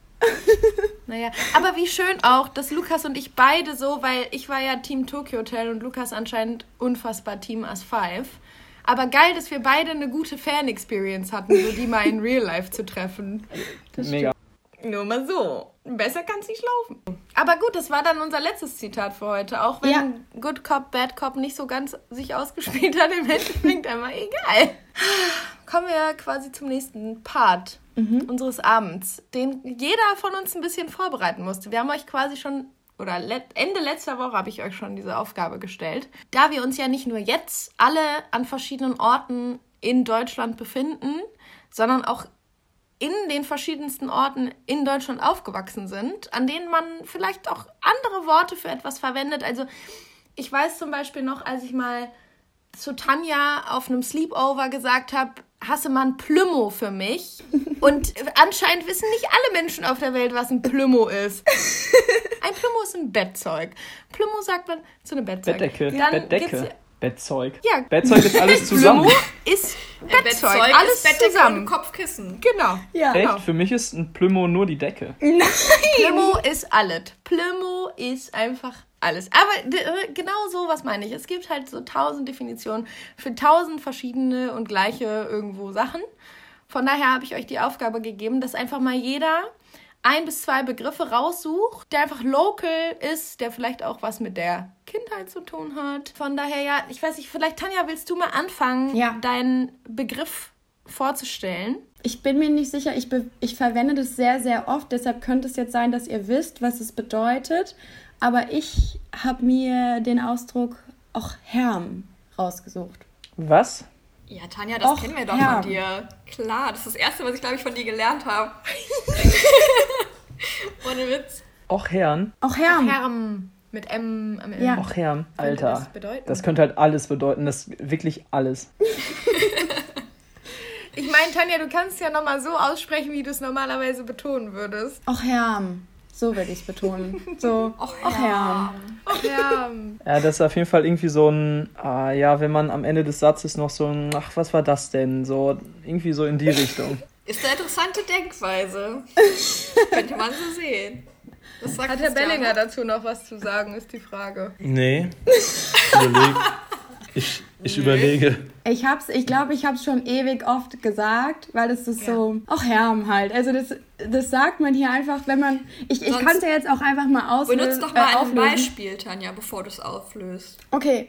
Naja, aber wie schön auch, dass Lukas und ich beide so, weil ich war ja Team Tokyo Hotel und Lukas anscheinend unfassbar Team As 5. Aber geil, dass wir beide eine gute Fan-Experience hatten, so die mal in Real Life zu treffen. Mega. Nur mal so. Besser kann's nicht laufen. Aber gut, das war dann unser letztes Zitat für heute. Auch wenn Good Cop, Bad Cop nicht so ganz sich ausgespielt hat, im Endeffekt einmal egal. Kommen wir quasi zum nächsten Part unseres Abends, den jeder von uns ein bisschen vorbereiten musste. Wir haben euch quasi schon, oder Ende letzter Woche habe ich euch schon diese Aufgabe gestellt. Da wir uns ja nicht nur jetzt alle an verschiedenen Orten in Deutschland befinden, sondern auch in den verschiedensten Orten in Deutschland aufgewachsen sind, an denen man vielleicht auch andere Worte für etwas verwendet. Also ich weiß zum Beispiel noch, als ich mal zu Tanja auf einem Sleepover gesagt habe, hasse mal ein Plümo für mich. Und anscheinend wissen nicht alle Menschen auf der Welt, was ein Plümo ist. Ein Plümo ist ein Bettzeug. Plümo sagt man zu einem Bettzeug. Bettdecke. Bettzeug. Ja. Bettzeug ist alles zusammen. Plümo ist Bettzeug, alles Bettdecke zusammen. und Kopfkissen. Genau. Ja. Echt? Genau. Für mich ist ein Plümo nur die Decke. Nein! Plümo ist alles. Plümo ist einfach alles. Aber genau so, was meine ich. Es gibt halt so 1000 Definitionen für 1000 verschiedene und gleiche irgendwo Sachen. Von daher habe ich euch die Aufgabe gegeben, dass einfach mal jeder 1 bis 2 Begriffe raussucht, der einfach local ist, der vielleicht auch was mit der Kindheit zu tun hat. Von daher, ja, ich weiß nicht, vielleicht, Tanja, willst du mal anfangen, deinen Begriff vorzustellen? Ich bin mir nicht sicher, ich verwende das sehr, sehr oft, deshalb könnte es jetzt sein, dass ihr wisst, was es bedeutet. Aber ich habe mir den Ausdruck auch Herm rausgesucht. Was? Ja, Tanja, das kennen wir doch von dir. Klar, das ist das Erste, was ich, glaube ich, von dir gelernt habe. Ohne Witz. Och Herrn. Auch Herm. Herm. Mit M am Ende. Ja. Och Herrn. Alter. Das bedeuten? Das könnte halt alles bedeuten. Das ist wirklich alles. Ich meine, Tanja, du kannst ja nochmal so aussprechen, wie du es normalerweise betonen würdest. Auch Herm. So würde ich es betonen. So, auch Herm. Och, ja. Ja, das ist auf jeden Fall irgendwie so ein, wenn man am Ende des Satzes noch so ein, ach, was war das denn? So, irgendwie so in die Richtung. Ist eine interessante Denkweise. Könnte man so sehen. Das sagt Hat Herr Christiane. Bellinger dazu noch was zu sagen, ist die Frage. Nee. Ich überlege. Ich glaube, ich habe es schon ewig oft gesagt, weil es ist so, auch Herm halt. Also das sagt man hier einfach, wenn man, ich kann es ja jetzt auch einfach mal Benutzt doch mal ein auflösen. Beispiel, Tanja, bevor du es auflöst. Okay.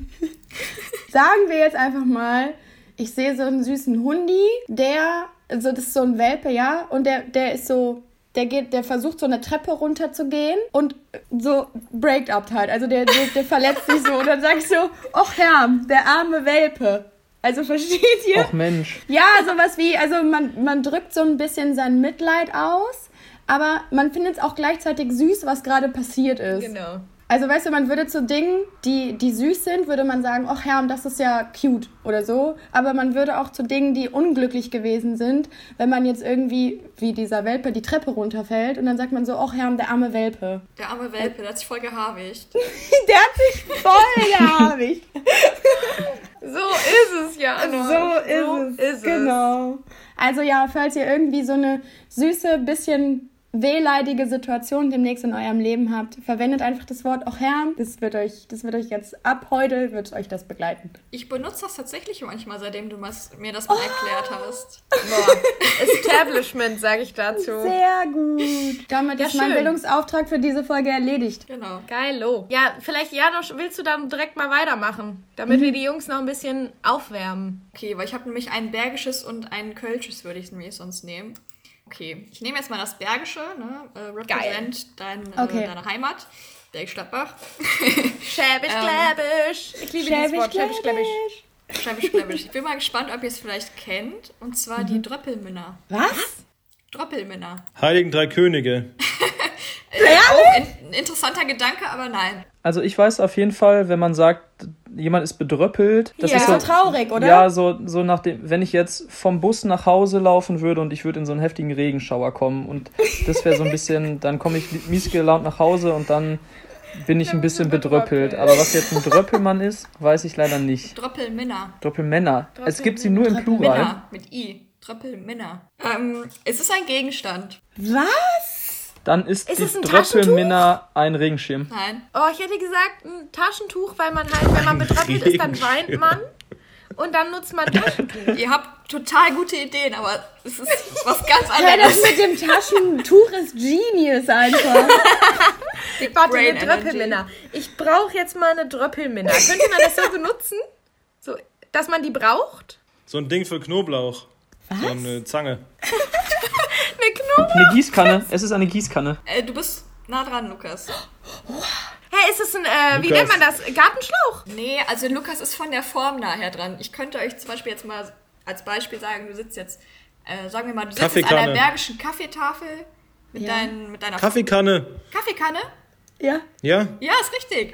Sagen wir jetzt einfach mal, ich sehe so einen süßen Hundi, das ist so ein Welpe, ja, und der ist so, der versucht so eine Treppe runterzugehen und so breakt up halt. Also der verletzt sich so und dann sag ich so, och Herm, der arme Welpe. Also versteht ihr? Och Mensch. Ja, sowas wie, also man drückt so ein bisschen sein Mitleid aus, aber man findet es auch gleichzeitig süß, was gerade passiert ist. Genau. Also weißt du, man würde zu Dingen, die süß sind, würde man sagen, ach Herm, das ist ja cute oder so. Aber man würde auch zu Dingen, die unglücklich gewesen sind, wenn man jetzt irgendwie, wie dieser Welpe, die Treppe runterfällt und dann sagt man so, ach Herm, der arme Welpe. Der arme Welpe, der hat sich voll gehabicht. Der hat sich voll gehabicht. So ist es, ja. So ist es. Genau. Also ja, falls ihr irgendwie so eine süße, bisschen wehleidige Situation demnächst in eurem Leben habt, verwendet einfach das Wort auch Herm. Das wird euch jetzt ab heute, wird euch das begleiten. Ich benutze das tatsächlich manchmal, seitdem du mir das mal erklärt hast. Boah. Establishment, sage ich dazu. Sehr gut. Damit ist mein schön. Bildungsauftrag für diese Folge erledigt. Genau. Geilo. Ja, vielleicht, Janosch, willst du dann direkt mal weitermachen, damit wir die Jungs noch ein bisschen aufwärmen? Okay, weil ich habe nämlich ein Bergisches und ein Kölsches, würde ich nämlich sonst nehmen. Okay, ich nehme jetzt mal das Bergische, ne? Represent deine Heimat, Bergisch Gladbach. Schäbisch, Gläbisch. Ich liebe dieses Wort, Schäbisch, Gläbisch. Schäbisch, Gläbisch. Ich bin mal gespannt, ob ihr es vielleicht kennt, und zwar die Dröppelminna. Was? Dröppelminna. Heiligen Drei Könige. Auch ein interessanter Gedanke, aber nein. Also ich weiß auf jeden Fall, wenn man sagt, jemand ist bedröppelt. Das ist so traurig, oder? Ja, so nachdem, wenn ich jetzt vom Bus nach Hause laufen würde und ich würde in so einen heftigen Regenschauer kommen und das wäre so ein bisschen, dann komme ich mies gelaunt nach Hause und dann bin ich ein bisschen bedröppelt. Aber was jetzt ein Dröppelmann ist, weiß ich leider nicht. Dröppelminna. Dröppelmänner. Es gibt sie nur im Plural. Minna mit I. Dröppelminna. Es ist ein Gegenstand. Was? Dann ist Ist es die ein Dröppelminna ein Regenschirm. Nein. Oh, ich hätte gesagt, ein Taschentuch, weil man halt, wenn man betröppelt ist, dann weint man. Und dann nutzt man Taschentuch. Ihr habt total gute Ideen, aber es ist was ganz Ja, das anderes. mit dem Taschentuch ist genius einfach. Warte, Brain eine Dröppelminna. Ich brauche jetzt mal eine Dröppelminna. Könnte man das so benutzen? So, dass man die braucht? So ein Ding für Knoblauch. Was? So eine Zange. Eine Knoblauch? Eine Gießkanne. Es ist eine Gießkanne. Du bist nah dran, Lukas. Hä, ist es ein, wie nennt man das? Gartenschlauch? Nee, also Lukas ist von der Form nachher dran. Ich könnte euch zum Beispiel jetzt mal als Beispiel sagen, du sitzt jetzt, sagen wir mal, du sitzt jetzt an einer bergischen Kaffeetafel mit deiner Kaffeekanne. Kaffeekanne? Ja. Ja? Ja, ist richtig.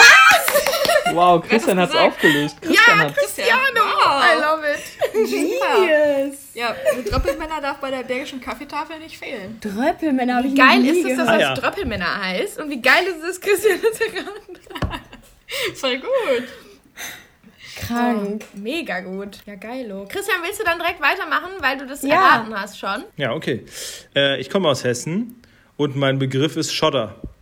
Wow, Christian hat's gesagt? aufgelöst. Christian hat's. Cristiano, Wow. I love it. Genius. Ja, eine Dröppelmänner darf bei der bergischen Kaffeetafel nicht fehlen. Dröppelmänner habe ich Wie geil noch nie ist es, dass gehört. das Dröppelminna heißt? Und wie geil ist es, Christian hat erraten? Voll gut. Krank. Mega gut. Ja, geilo. Christian, willst du dann direkt weitermachen, weil du das Ja. erraten hast schon? Ja, okay. Ich komme aus Hessen und mein Begriff ist Schotter.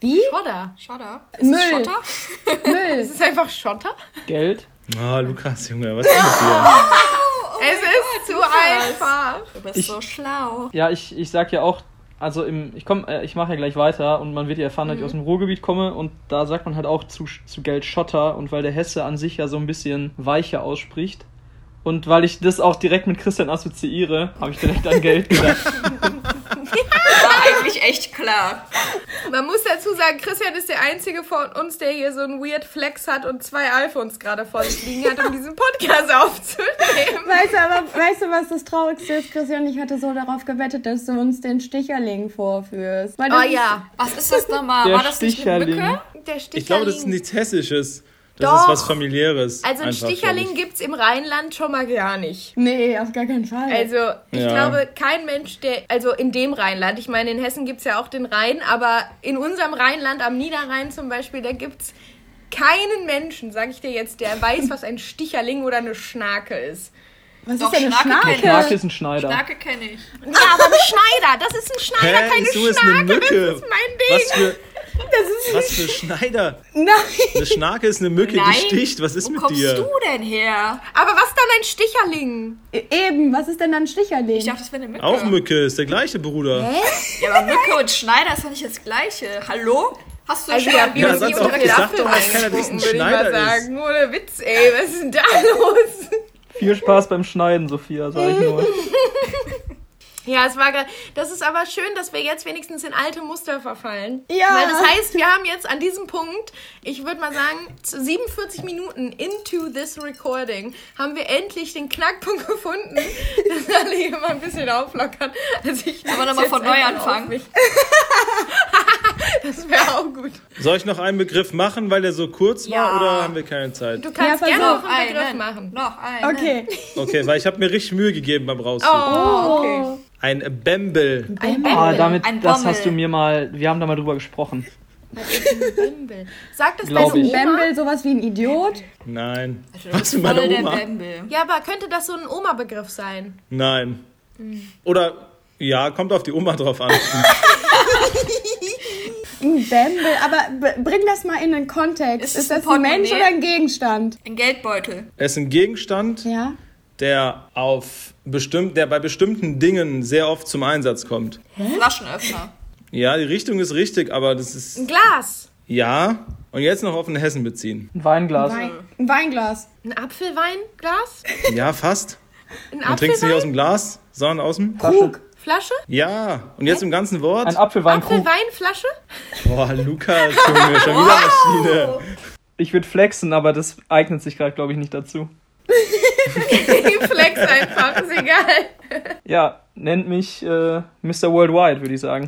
Wie? Schotter. Ist Müll. es Schotter? Müll. Ist es einfach Schotter? Geld. Ah, Lukas, Junge, was ist mit dir? Es ist zu einfach. Du bist so schlau. Ja, ich sag ja auch, also ich mache ja gleich weiter und man wird ja erfahren, dass ich aus dem Ruhrgebiet komme und da sagt man halt auch zu Geld Schotter und weil der Hesse an sich ja so ein bisschen weicher ausspricht und weil ich das auch direkt mit Christian assoziiere, habe ich direkt an Geld gedacht. War eigentlich echt klar. Man muss dazu sagen, Christian ist der einzige von uns, der hier so einen Weird Flex hat und 2 iPhones gerade vor sich liegen hat, um diesen Podcast aufzunehmen. Weißt du, was das Traurigste ist, Christian? Ich hatte so darauf gewettet, dass du uns den Sticherling vorführst. Weil das Was ist das nochmal? Der War das nicht eine Sticherling. Mücke? Der Sticherling. Ich glaube, das ist nichts Hessisches. Das Doch. ist was Familiäres. Also ein einfach, Sticherling glaub ich. gibt's im Rheinland schon mal gar nicht. Nee, auf gar keinen Fall. Also ich Ja. glaube, kein Mensch, also in dem Rheinland, ich meine, in Hessen gibt's ja auch den Rhein, aber in unserem Rheinland, am Niederrhein zum Beispiel, da gibt's keinen Menschen, sag ich dir jetzt, der weiß, was ein Sticherling oder eine Schnake ist. was Doch, ist denn eine Schnake Schnake? kenn ich. Schnake ist ein Schneider. Schnake kenne ich. Ja, aber ein Schneider, das ist ein Schneider, keine wieso ist Schnake, eine Mücke? das ist mein Ding. Was für Schneider? Nein. Eine Schnake ist eine Mücke, Nein. die sticht. Was ist Wo mit kommst dir? du denn her? Aber was dann ein Sticherling? Eben, was ist denn ein Sticherling? Ich dachte, das wäre eine Mücke. Auch Mücke, ist der gleiche Bruder. Ja, aber Mücke und Schneider ist doch nicht das Gleiche. Hallo? Hast du Also schon ja, mal Ja, Biologie sag doch, und ich sag Apfel doch, dass keiner reingucken, diesen würde ich mal Schneider ist. sagen. Ohne Witz, ey, was ist denn da los? Viel Spaß beim Schneiden, Sophia, sag ich nur. Ja, das ist aber schön, dass wir jetzt wenigstens in alte Muster verfallen. Ja. Weil das heißt, wir haben jetzt an diesem Punkt, ich würde mal sagen, 47 Minuten into this recording, haben wir endlich den Knackpunkt gefunden, dass alle hier mal ein bisschen auflockern. Also Aber nochmal von neu anfangen. Das wäre auch gut. Soll ich noch einen Begriff machen, weil der so kurz war, Ja. oder haben wir keine Zeit? Du kannst Ja, gerne versuch. noch einen Begriff machen. Noch einen. Okay. Okay, weil ich habe mir richtig Mühe gegeben beim Raussuchen. Oh, okay. Ein Bembel. Ein Ah, Bembel. Ein das Bommel. hast du mir wir haben da mal drüber gesprochen. Was ist ein Bembel? Sag das Glaub deine ich. Oma? Bembel, sowas wie ein Idiot? Nein. Also, du Was bist für meine voll der Oma? Bembel. Ja, aber könnte das so ein Oma-Begriff sein? Nein. Oder, ja, kommt auf die Oma drauf an. Ein Bembel, aber bring das mal in den Kontext. Ist es Ist das ein ein Mensch Portemonnaie? oder ein Gegenstand? Ein Geldbeutel. Es ist ein Gegenstand, Ja. der bei bestimmten Dingen sehr oft zum Einsatz kommt. Flaschenöffner. Ja, die Richtung ist richtig, aber das ist, Ein Glas. ja. Und jetzt noch auf den Hessen beziehen. Ein Weinglas. Ein Weinglas. Ein Apfelweinglas? Ja, fast. Ein Man trinkt es nicht aus Apfelwein? dem Glas, sondern aus dem... Krug. Flasche? Ja. Und jetzt im ganzen Wort? Ein Apfelweinkrug. Apfelweinflasche? Boah, Lukas, Junge, schon wieder Maschine. Ich würde flexen, aber das eignet sich gerade, glaube ich, nicht dazu. Flex einfach, ist egal. Ja, nennt mich Mr. Worldwide, würde ich sagen.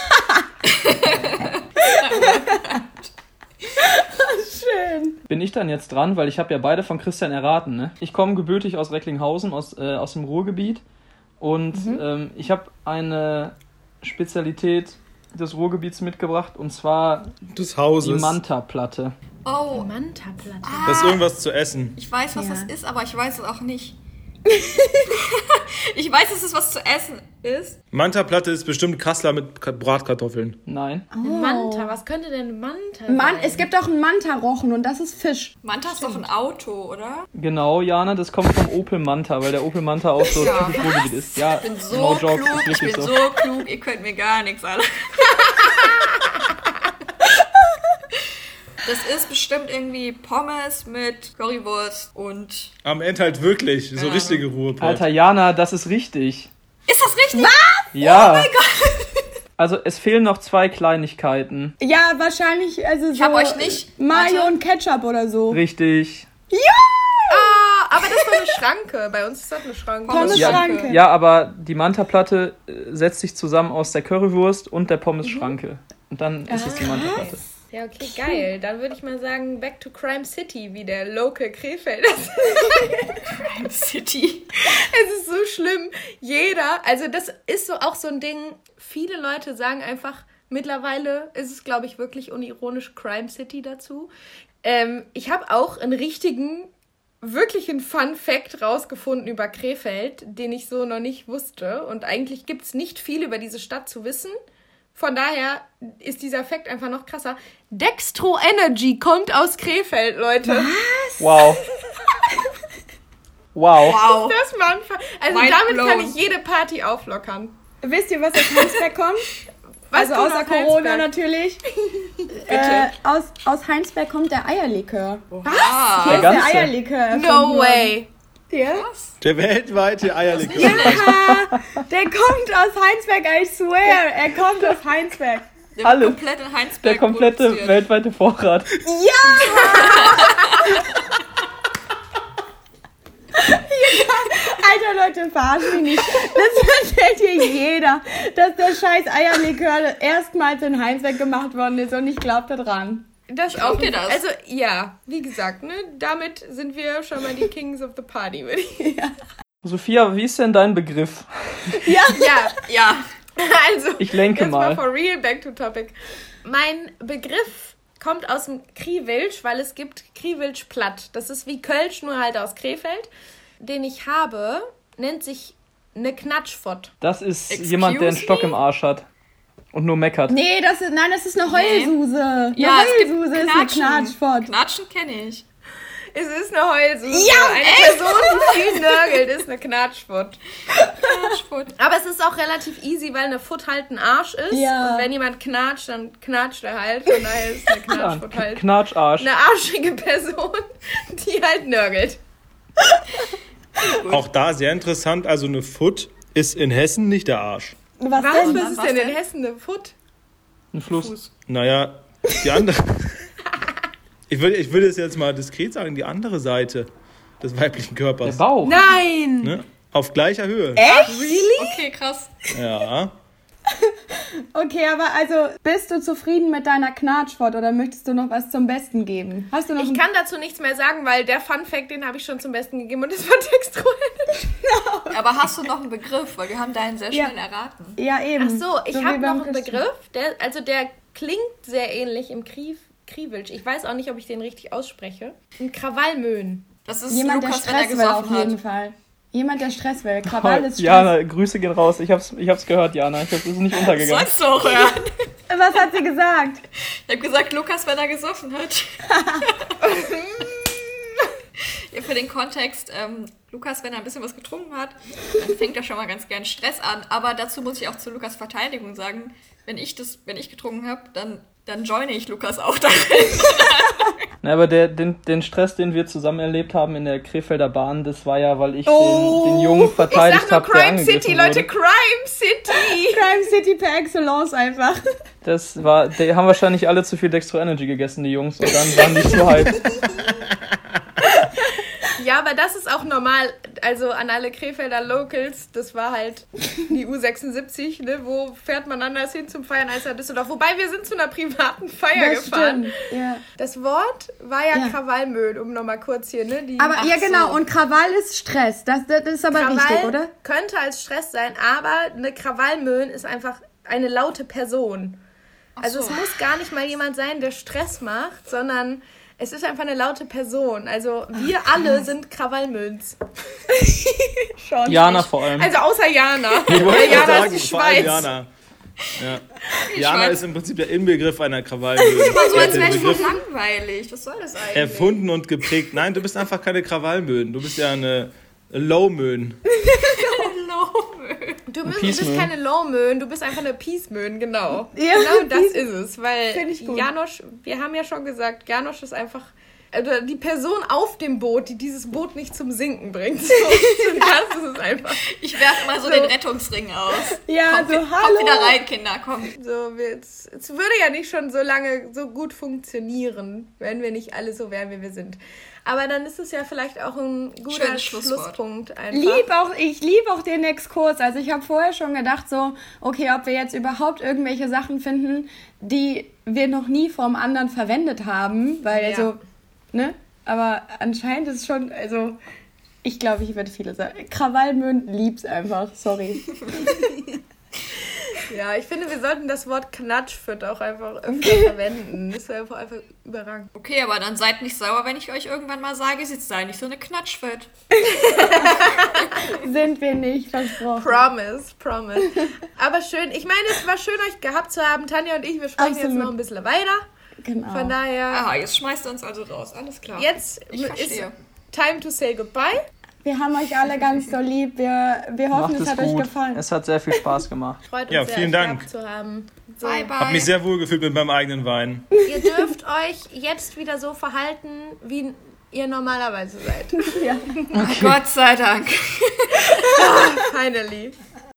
Schön. Bin ich dann jetzt dran, weil ich habe ja beide von Christian erraten, ne? Ich komme gebürtig aus Recklinghausen, aus dem Ruhrgebiet. Und ich habe eine Spezialität des Ruhrgebiets mitgebracht, und zwar Des die Hauses. Manta-Platte. Oh, Mantaplatte. Das ist irgendwas zu essen. ich weiß, was Ja. das ist, aber ich weiß es auch nicht. Ich weiß, dass es was zu essen ist. Manta-Platte ist bestimmt Kassler mit Bratkartoffeln. Nein. Ein Manta, was könnte denn ein Manta Mann, sein? es gibt auch einen Manta-Rochen und das ist Fisch. Manta ist doch ein Auto, oder? Genau, Jana, das kommt vom Opel Manta, weil der Opel Manta auch so Ja. typisch Ruhrgebiet ist. Ja, Ich bin so no joke, klug, ist ich wirklich bin so. so klug, ihr könnt mir gar nichts, Alter. Das ist bestimmt irgendwie Pommes mit Currywurst und... Am Ende halt wirklich, so Ja. richtige Ruhepott. Alter, Jana, das ist richtig. Ist das richtig? Ja. Oh mein Gott. Also, es fehlen noch 2 Kleinigkeiten. Ja, wahrscheinlich, also so hab euch nicht. Mayo Warte. und Ketchup oder so. Richtig. Ah, aber das ist doch eine Schranke. Bei uns ist das eine Schranke. Pommes-Schranke. Ja, aber die Manta-Platte setzt sich zusammen aus der Currywurst und der Pommes-Schranke. Und dann ist es die Manta-Platte. Ja, okay, geil. Dann würde ich mal sagen, back to Crime City, wie der Local Krefelder. City. Es ist so schlimm. Also das ist so auch so ein Ding, viele Leute sagen einfach, mittlerweile ist es, glaube ich, wirklich unironisch Crime City dazu. Ich habe auch einen wirklichen Fun-Fact rausgefunden über Krefeld, den ich so noch nicht wusste. Und eigentlich gibt es nicht viel über diese Stadt zu wissen. Von daher ist dieser Fakt einfach noch krasser. Dextro Energy kommt aus Krefeld, Leute. Was? Wow. Wow. Wow. Das war also Mind damit blown. kann ich jede Party auflockern. Wisst ihr, was aus Heinsberg kommt? Was Also kommt außer aus Corona Heinsberg? natürlich. Bitte. Aus Heinsberg kommt der Eierlikör. Was? Hier Der ist der ganze? Eierlikör erfunden No worden. way. Ja? Der weltweite Eierlikör. Ja, der kommt aus Heinsberg, I swear. Er kommt aus Heinsberg. Der Alle. wird komplett in Heinsberg Der komplette produziert. weltweite Vorrat. Alter, Leute, verarsch mich nicht. Das erzählt hier jeder, dass der scheiß Eierlikör erstmals in Heinsberg gemacht worden ist und ich glaube daran. Das auch. dir das. Also ja, wie gesagt, ne, damit sind wir schon mal die Kings of the Party, würde ich. Sophia, wie ist denn dein Begriff? Ja, Ja. also Ich lenke jetzt mal. for real, back to topic. Mein Begriff kommt aus dem Kriwilsch, weil es gibt Kriwilsch Platt. Das ist wie Kölsch, nur halt aus Krefeld. Den ich habe, nennt sich ne Knatschfott. Das ist Excuse jemand, der einen Stock me? im Arsch hat und nur meckert. Nee, das ist eine Heulsuse. Eine Ja, es gibt Heulsuse ist eine Knatschfott. Knatschen kenne ich. Es ist eine Heulsuse. Ja, eine Person, die viel nörgelt, ist eine Knatschfott. Knatschfott. Aber es ist auch relativ easy, weil eine Foot halt ein Arsch ist. Ja. Und wenn jemand knatscht, dann knatscht er halt. Von daher ist eine Knatschfott halt Knatscharsch. eine arschige Person, die halt nörgelt. Auch da sehr interessant, also eine Foot ist in Hessen nicht der Arsch. Was Was? denn? Was ist Was denn in denn? Hessen eine Foot? Ein Fluss. Naja, die andere. Ich würde es jetzt mal diskret sagen, die andere Seite des weiblichen Der Körpers. Bauch. Nein! Ne? Auf gleicher Höhe. Okay, krass. Ja. Okay, aber also bist du zufrieden mit deiner Knatschfott oder möchtest du noch was zum Besten geben? Hast du noch Ich kann dazu nichts mehr sagen, weil der Fun-Fact, den habe ich schon zum Besten gegeben und das war Dextro Energy. Aber hast du noch einen Begriff? Weil wir haben deinen sehr Ja. schnell erraten. Ja, eben. Ach so, ich wie habe beim noch einen Küssen. Begriff, der klingt sehr ähnlich im Kriwilsch. Ich weiß auch nicht, ob ich den richtig ausspreche. Ein Krawallmöhn. Das ist Jemand, Lukas, der wenn er Stress will, auf gesoffen jeden hat. Fall. Jemand, der Stress will. Krawall ist Stress. Jana, Grüße gehen raus. Ich hab's gehört, Jana. Es ist nicht untergegangen. Sollst du auch hören. Was hat sie gesagt? Ich habe gesagt, Lukas, wenn er gesoffen hat. Ja, für den Kontext, Lukas, wenn er ein bisschen was getrunken hat, dann fängt er schon mal ganz gern Stress an. Aber dazu muss ich auch zu Lukas Verteidigung sagen, wenn ich getrunken habe, dann joine ich Lukas auch darin. Na, aber den Stress, den wir zusammen erlebt haben in der Krefelder Bahn, das war ja, weil ich den Jungen verteidigt Ich sag habe, nur der Crime angegriffen City, wurde. Leute, Crime City! Crime City per Excellence einfach. Die haben wahrscheinlich alle zu viel Dextro Energy gegessen, die Jungs, und dann waren die zu hyped. Ja, aber das ist auch normal. Also an alle Krefelder Locals, das war halt die U76, ne? Wo fährt man anders hin zum Feiern als nach Düsseldorf? Wobei, wir sind zu einer privaten Feier Das gefahren. stimmt. Ja. Das Wort war ja, Ja. Krawallmöhl, um nochmal kurz hier, ne? Aber Ach ja, genau. so. Und Krawall ist Stress. Das ist aber Krawall richtig, oder? könnte als Stress sein, aber eine Krawallmöhn ist einfach eine laute Person. Also so. es muss gar nicht mal jemand sein, der Stress macht, sondern es ist einfach eine laute Person. Also wir alle sind Krawallmöns. Schon. Jana vor allem. Also außer Jana. Ich wollte Weil Jana sagen, ist die vor allem Schweiz. Jana. Ja. Jana Schweiz. ist im Prinzip der Inbegriff einer Krawallmöwe. So als Den wäre ich voll Begriff langweilig. Was soll das eigentlich? erfunden und geprägt. Nein, du bist einfach keine Krawallmöwen. Du bist ja eine Low-Möwen. Du bist Peace-Möhn. keine Low-Möhn, du bist einfach eine Peace-Möhn, genau. Ja, Genau das Peace- ist es, weil Find ich gut. Janosch, wir haben ja schon gesagt, Janosch ist einfach die Person auf dem Boot, die dieses Boot nicht zum Sinken bringt. So, das ist es einfach. Ich werfe mal so den Rettungsring aus. Ja, Kommt, so kommt hallo. wieder rein, Kinder, kommt. So, es würde ja nicht schon so lange so gut funktionieren, wenn wir nicht alle so wären, wie wir sind. Aber dann ist es ja vielleicht auch ein guter Schönes Schlusswort. Schlusspunkt einfach. Ich liebe auch den Exkurs. Also ich habe vorher schon gedacht so, okay, ob wir jetzt überhaupt irgendwelche Sachen finden, die wir noch nie vom anderen verwendet haben, weil Ja. also, ne? Aber anscheinend ist es schon, also ich glaube, ich würde viele sagen. Krawallmöhn lieb's einfach, sorry. Ja, ich finde, wir sollten das Wort Knatschfit auch einfach öfter verwenden. Das wäre einfach überragend. Okay, aber dann seid nicht sauer, wenn ich euch irgendwann mal sage, jetzt sei nicht so eine Knatschfit. Sind wir nicht, versprochen. Promise. Aber schön, ich meine, es war schön, euch gehabt zu haben. Tanja und ich, wir sprechen Absolut. jetzt noch ein bisschen weiter. Genau. Von daher, Aha, jetzt schmeißt ihr uns also raus, alles klar. jetzt Ich ist verstehe. time to say goodbye. Wir haben euch alle ganz so lieb. Wir hoffen, Macht es hat euch gut. gefallen. Es hat sehr viel Spaß gemacht. Freut uns Ja, sehr, vielen euch Dank. gehabt zu haben. So, Bye, bye. Hab mich sehr wohl gefühlt mit meinem eigenen Wein. ihr dürft euch jetzt wieder so verhalten, wie ihr normalerweise seid. Ja. Gott sei Dank. Finally.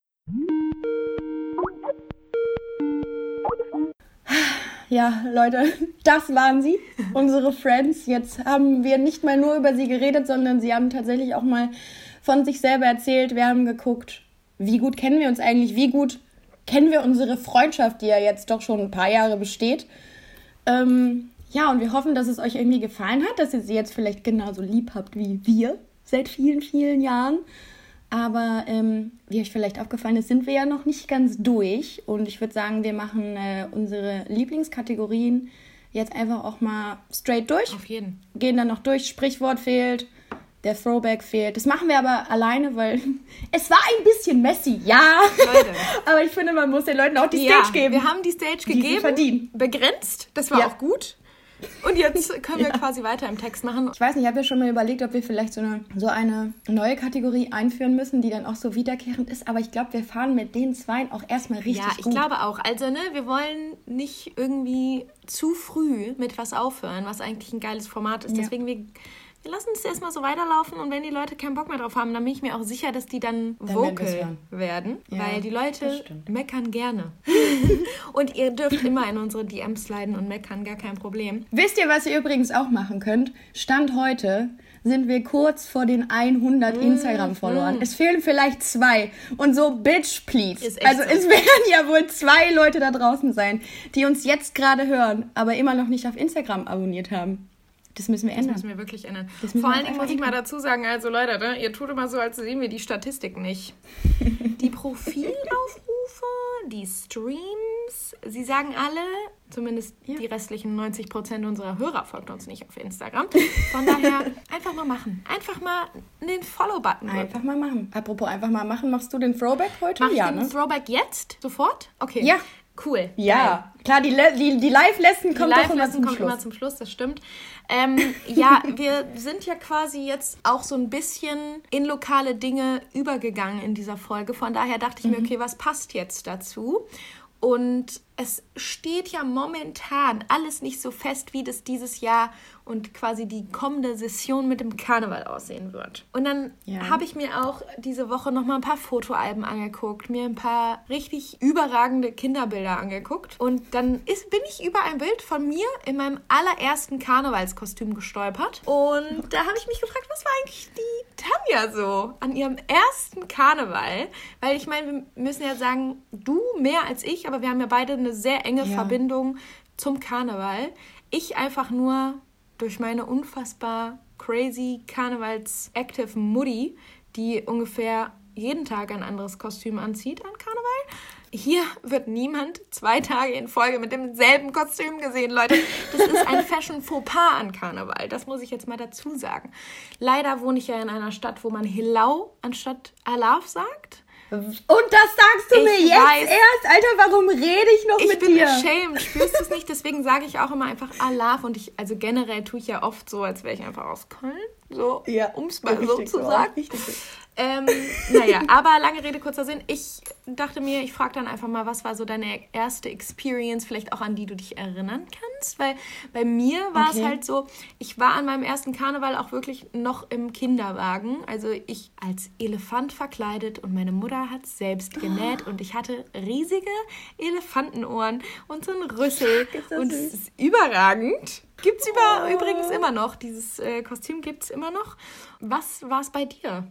Ja, Leute, das waren sie, unsere Friends. Jetzt haben wir nicht mal nur über sie geredet, sondern sie haben tatsächlich auch mal von sich selber erzählt. Wir haben geguckt, wie gut kennen wir uns eigentlich, wie gut kennen wir unsere Freundschaft, die ja jetzt doch schon ein paar Jahre besteht. Ja, und wir hoffen, dass es euch irgendwie gefallen hat, dass ihr sie jetzt vielleicht genauso lieb habt wie wir seit vielen, vielen Jahren. Aber wie euch vielleicht aufgefallen ist, sind wir ja noch nicht ganz durch. Und ich würde sagen, wir machen unsere Lieblingskategorien jetzt einfach auch mal straight durch. Auf jeden. Gehen dann noch durch. Sprichwort fehlt, der Throwback fehlt. Das machen wir aber alleine, weil es war ein bisschen messy, ja. Leute. Aber ich finde, man muss den Leuten auch die Stage geben. Wir haben die Stage die sie gegeben. verdienen. Begrenzt. Das war Ja. auch gut. Und jetzt können wir quasi weiter im Text machen. Ich weiß nicht, ich habe ja schon mal überlegt, ob wir vielleicht so eine neue Kategorie einführen müssen, die dann auch so wiederkehrend ist. Aber ich glaube, wir fahren mit den zweien auch erstmal richtig Ja, ich gut. glaube auch. Also, ne, wir wollen nicht irgendwie zu früh mit was aufhören, was eigentlich ein geiles Format ist. Ja. Deswegen, wir lassen es erstmal so weiterlaufen und wenn die Leute keinen Bock mehr drauf haben, dann bin ich mir auch sicher, dass die dann werden wir es vocal hören. werden, Ja, weil die das Leute stimmt. meckern gerne. Und ihr dürft immer in unsere DMs sliden und meckern, gar kein Problem. Wisst ihr, was ihr übrigens auch machen könnt? Stand heute sind wir kurz vor den 100 Instagram-Followern. Es fehlen vielleicht 2. Und so, bitch, please. Ist echt Also so. es werden ja wohl 2 Leute da draußen sein, die uns jetzt gerade hören, aber immer noch nicht auf Instagram abonniert haben. Das müssen wir Das ändern. müssen wir wirklich ändern. Das müssen Vor wir allen Dingen einfach muss ich mal ändern. dazu sagen, also Leute, ne, ihr tut immer so, als sehen wir die Statistiken nicht. Die Profilaufrufe, die Streams, sie sagen alle, zumindest die restlichen 90% unserer Hörer folgt uns nicht auf Instagram. Von daher einfach mal machen. Einfach mal den Follow-Button drücken. Einfach mal machen. Apropos einfach mal machen, machst du den Throwback heute? Mach ich ja, den ne? Throwback jetzt? Sofort? Okay. Ja. Cool. Geil. Ja, klar, die Live-Lesson Die kommt doch immer Live-Lesson zum kommt Schluss. immer zum Schluss, das stimmt. Ja, wir sind ja quasi jetzt auch so ein bisschen in lokale Dinge übergegangen in dieser Folge. Von daher dachte ich mir, okay, was passt jetzt dazu? Und es steht ja momentan alles nicht so fest, wie das dieses Jahr und quasi die kommende Session mit dem Karneval aussehen wird. Und dann Ja. habe ich mir auch diese Woche nochmal ein paar Fotoalben angeguckt, mir ein paar richtig überragende Kinderbilder angeguckt. Und dann bin ich über ein Bild von mir in meinem allerersten Karnevalskostüm gestolpert. Und da habe ich mich gefragt, was war eigentlich die Tanja so an ihrem ersten Karneval? Weil ich meine, wir müssen ja sagen, du mehr als ich, aber wir haben ja beide eine sehr enge Ja. Verbindung zum Karneval. Ich einfach nur durch meine unfassbar crazy Karnevals-active Mutti, die ungefähr jeden Tag ein anderes Kostüm anzieht an Karneval. Hier wird niemand 2 Tage in Folge mit demselben Kostüm gesehen, Leute. Das ist ein Fashion-Fauxpas an Karneval. Das muss ich jetzt mal dazu sagen. Leider wohne ich ja in einer Stadt, wo man Hilau anstatt Alaf sagt. Und das sagst du Ich mir jetzt weiß. erst? Alter, warum rede ich noch Ich mit bin dir? ashamed, spürst du es nicht? Deswegen sage ich auch immer einfach Alaf und also generell tue ich ja oft so, als wäre ich einfach aus Köln, so, Ja, um es mal so richtig zu so, sagen. richtig so. Naja, aber lange Rede, kurzer Sinn. Ich dachte mir, ich frage dann einfach mal, was war so deine erste Experience, vielleicht auch an die du dich erinnern kannst? Weil bei mir war es Okay. halt so, ich war an meinem ersten Karneval auch wirklich noch im Kinderwagen. Also ich als Elefant verkleidet und meine Mutter hat selbst genäht und ich hatte riesige Elefantenohren und so einen Rüssel. ist das Und süß. es ist überragend. Gibt's übrigens immer noch. Dieses Kostüm gibt's immer noch. Was war es bei dir?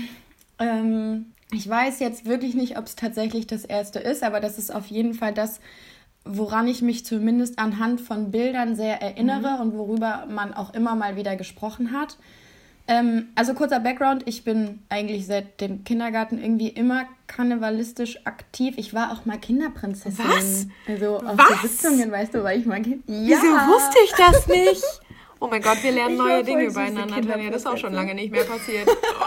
Ich weiß jetzt wirklich nicht, ob es tatsächlich das erste ist, aber das ist auf jeden Fall das, woran ich mich zumindest anhand von Bildern sehr erinnere und worüber man auch immer mal wieder gesprochen hat. Also kurzer Background, ich bin eigentlich seit dem Kindergarten irgendwie immer karnevalistisch aktiv. Ich war auch mal Kinderprinzessin. Was? Also auf Was? so Sitzungen, weißt du, weil ich mal Wieso wusste ich das nicht? Oh mein Gott, wir lernen Ich war neue voll Dinge süße übereinander, Tanja. Das ist auch schon Kinderprinzessin. lange nicht mehr passiert.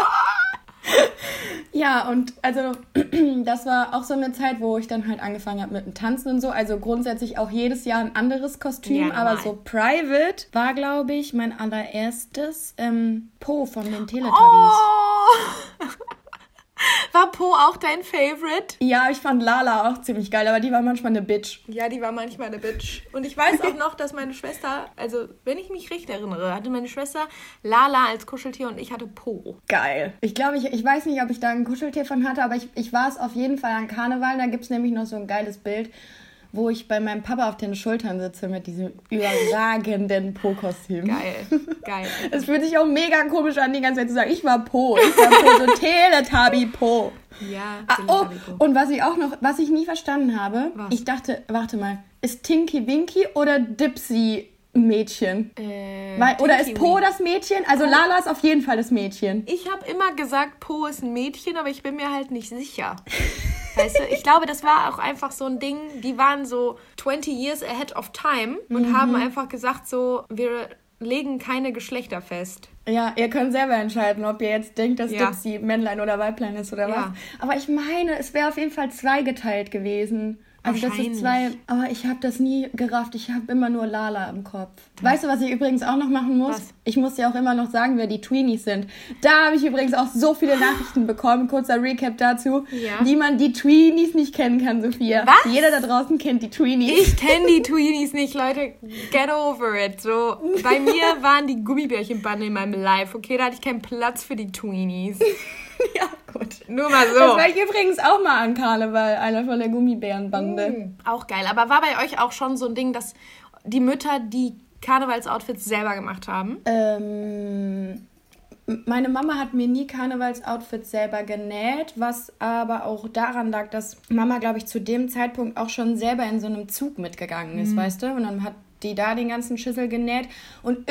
Ja, und also das war auch so eine Zeit, wo ich dann halt angefangen habe mit dem Tanzen und so. Also grundsätzlich auch jedes Jahr ein anderes Kostüm, Ja, aber normal. so private war, glaube ich, mein allererstes Po von den Teletubbies. Oh! War Po auch dein Favorite? Ja, ich fand Lala auch ziemlich geil, aber die war manchmal eine Bitch. Ja, die war manchmal eine Bitch. Und ich weiß auch noch, dass meine Schwester, also wenn ich mich recht erinnere, hatte meine Schwester Lala als Kuscheltier und ich hatte Po. Geil. Ich glaube, ich weiß nicht, ob ich da ein Kuscheltier von hatte, aber ich war es auf jeden Fall an Karneval. Da gibt es nämlich noch so ein geiles Bild, wo ich bei meinem Papa auf den Schultern sitze mit diesem überragenden Po-Kostüm. Geil, geil. Es fühlt sich auch mega komisch an, die ganze Zeit zu sagen, ich war Po, so Teletubby-Po. Ja, Oh, und was ich nie verstanden habe, Was? ich dachte, warte mal, ist Tinky Winky oder Dipsy ein Mädchen? Oder ist Po das Mädchen? Also Lala ist auf jeden Fall das Mädchen. Ich habe immer gesagt, Po ist ein Mädchen, aber ich bin mir halt nicht sicher. Weißt du, ich glaube, das war auch einfach so ein Ding, die waren so 20 years ahead of time und haben einfach gesagt so, wir legen keine Geschlechter fest. Ja, ihr könnt selber entscheiden, ob ihr jetzt denkt, dass Ja. Dipsy Männlein oder Weiblein ist oder Ja. was. Aber ich meine, es wäre auf jeden Fall zweigeteilt gewesen. Also das ist Wahrscheinlich. aber ich habe das nie gerafft. Ich habe immer nur Lala im Kopf. Weißt du, was ich übrigens auch noch machen muss? Was? Ich muss ja auch immer noch sagen, wer die Tweenies sind. Da habe ich übrigens auch so viele Nachrichten bekommen. Kurzer Recap dazu. Ja. Wie man die Tweenies nicht kennen kann, Sophia. Was? Jeder da draußen kennt die Tweenies. Ich kenne die Tweenies nicht, Leute. Get over it. So, bei mir waren die Gummibärchenbande in meinem Life. Okay, da hatte ich keinen Platz für die Tweenies. Ja, gut. Nur mal Das so. war ich übrigens auch mal an Karneval, einer von der Gummibärenbande. Auch geil. Aber war bei euch auch schon so ein Ding, dass die Mütter die Karnevalsoutfits selber gemacht haben? Meine Mama hat mir nie Karnevalsoutfits selber genäht, was aber auch daran lag, dass Mama, glaube ich, zu dem Zeitpunkt auch schon selber in so einem Zug mitgegangen ist, weißt du? Und dann hat die da den ganzen Schüssel genäht. Und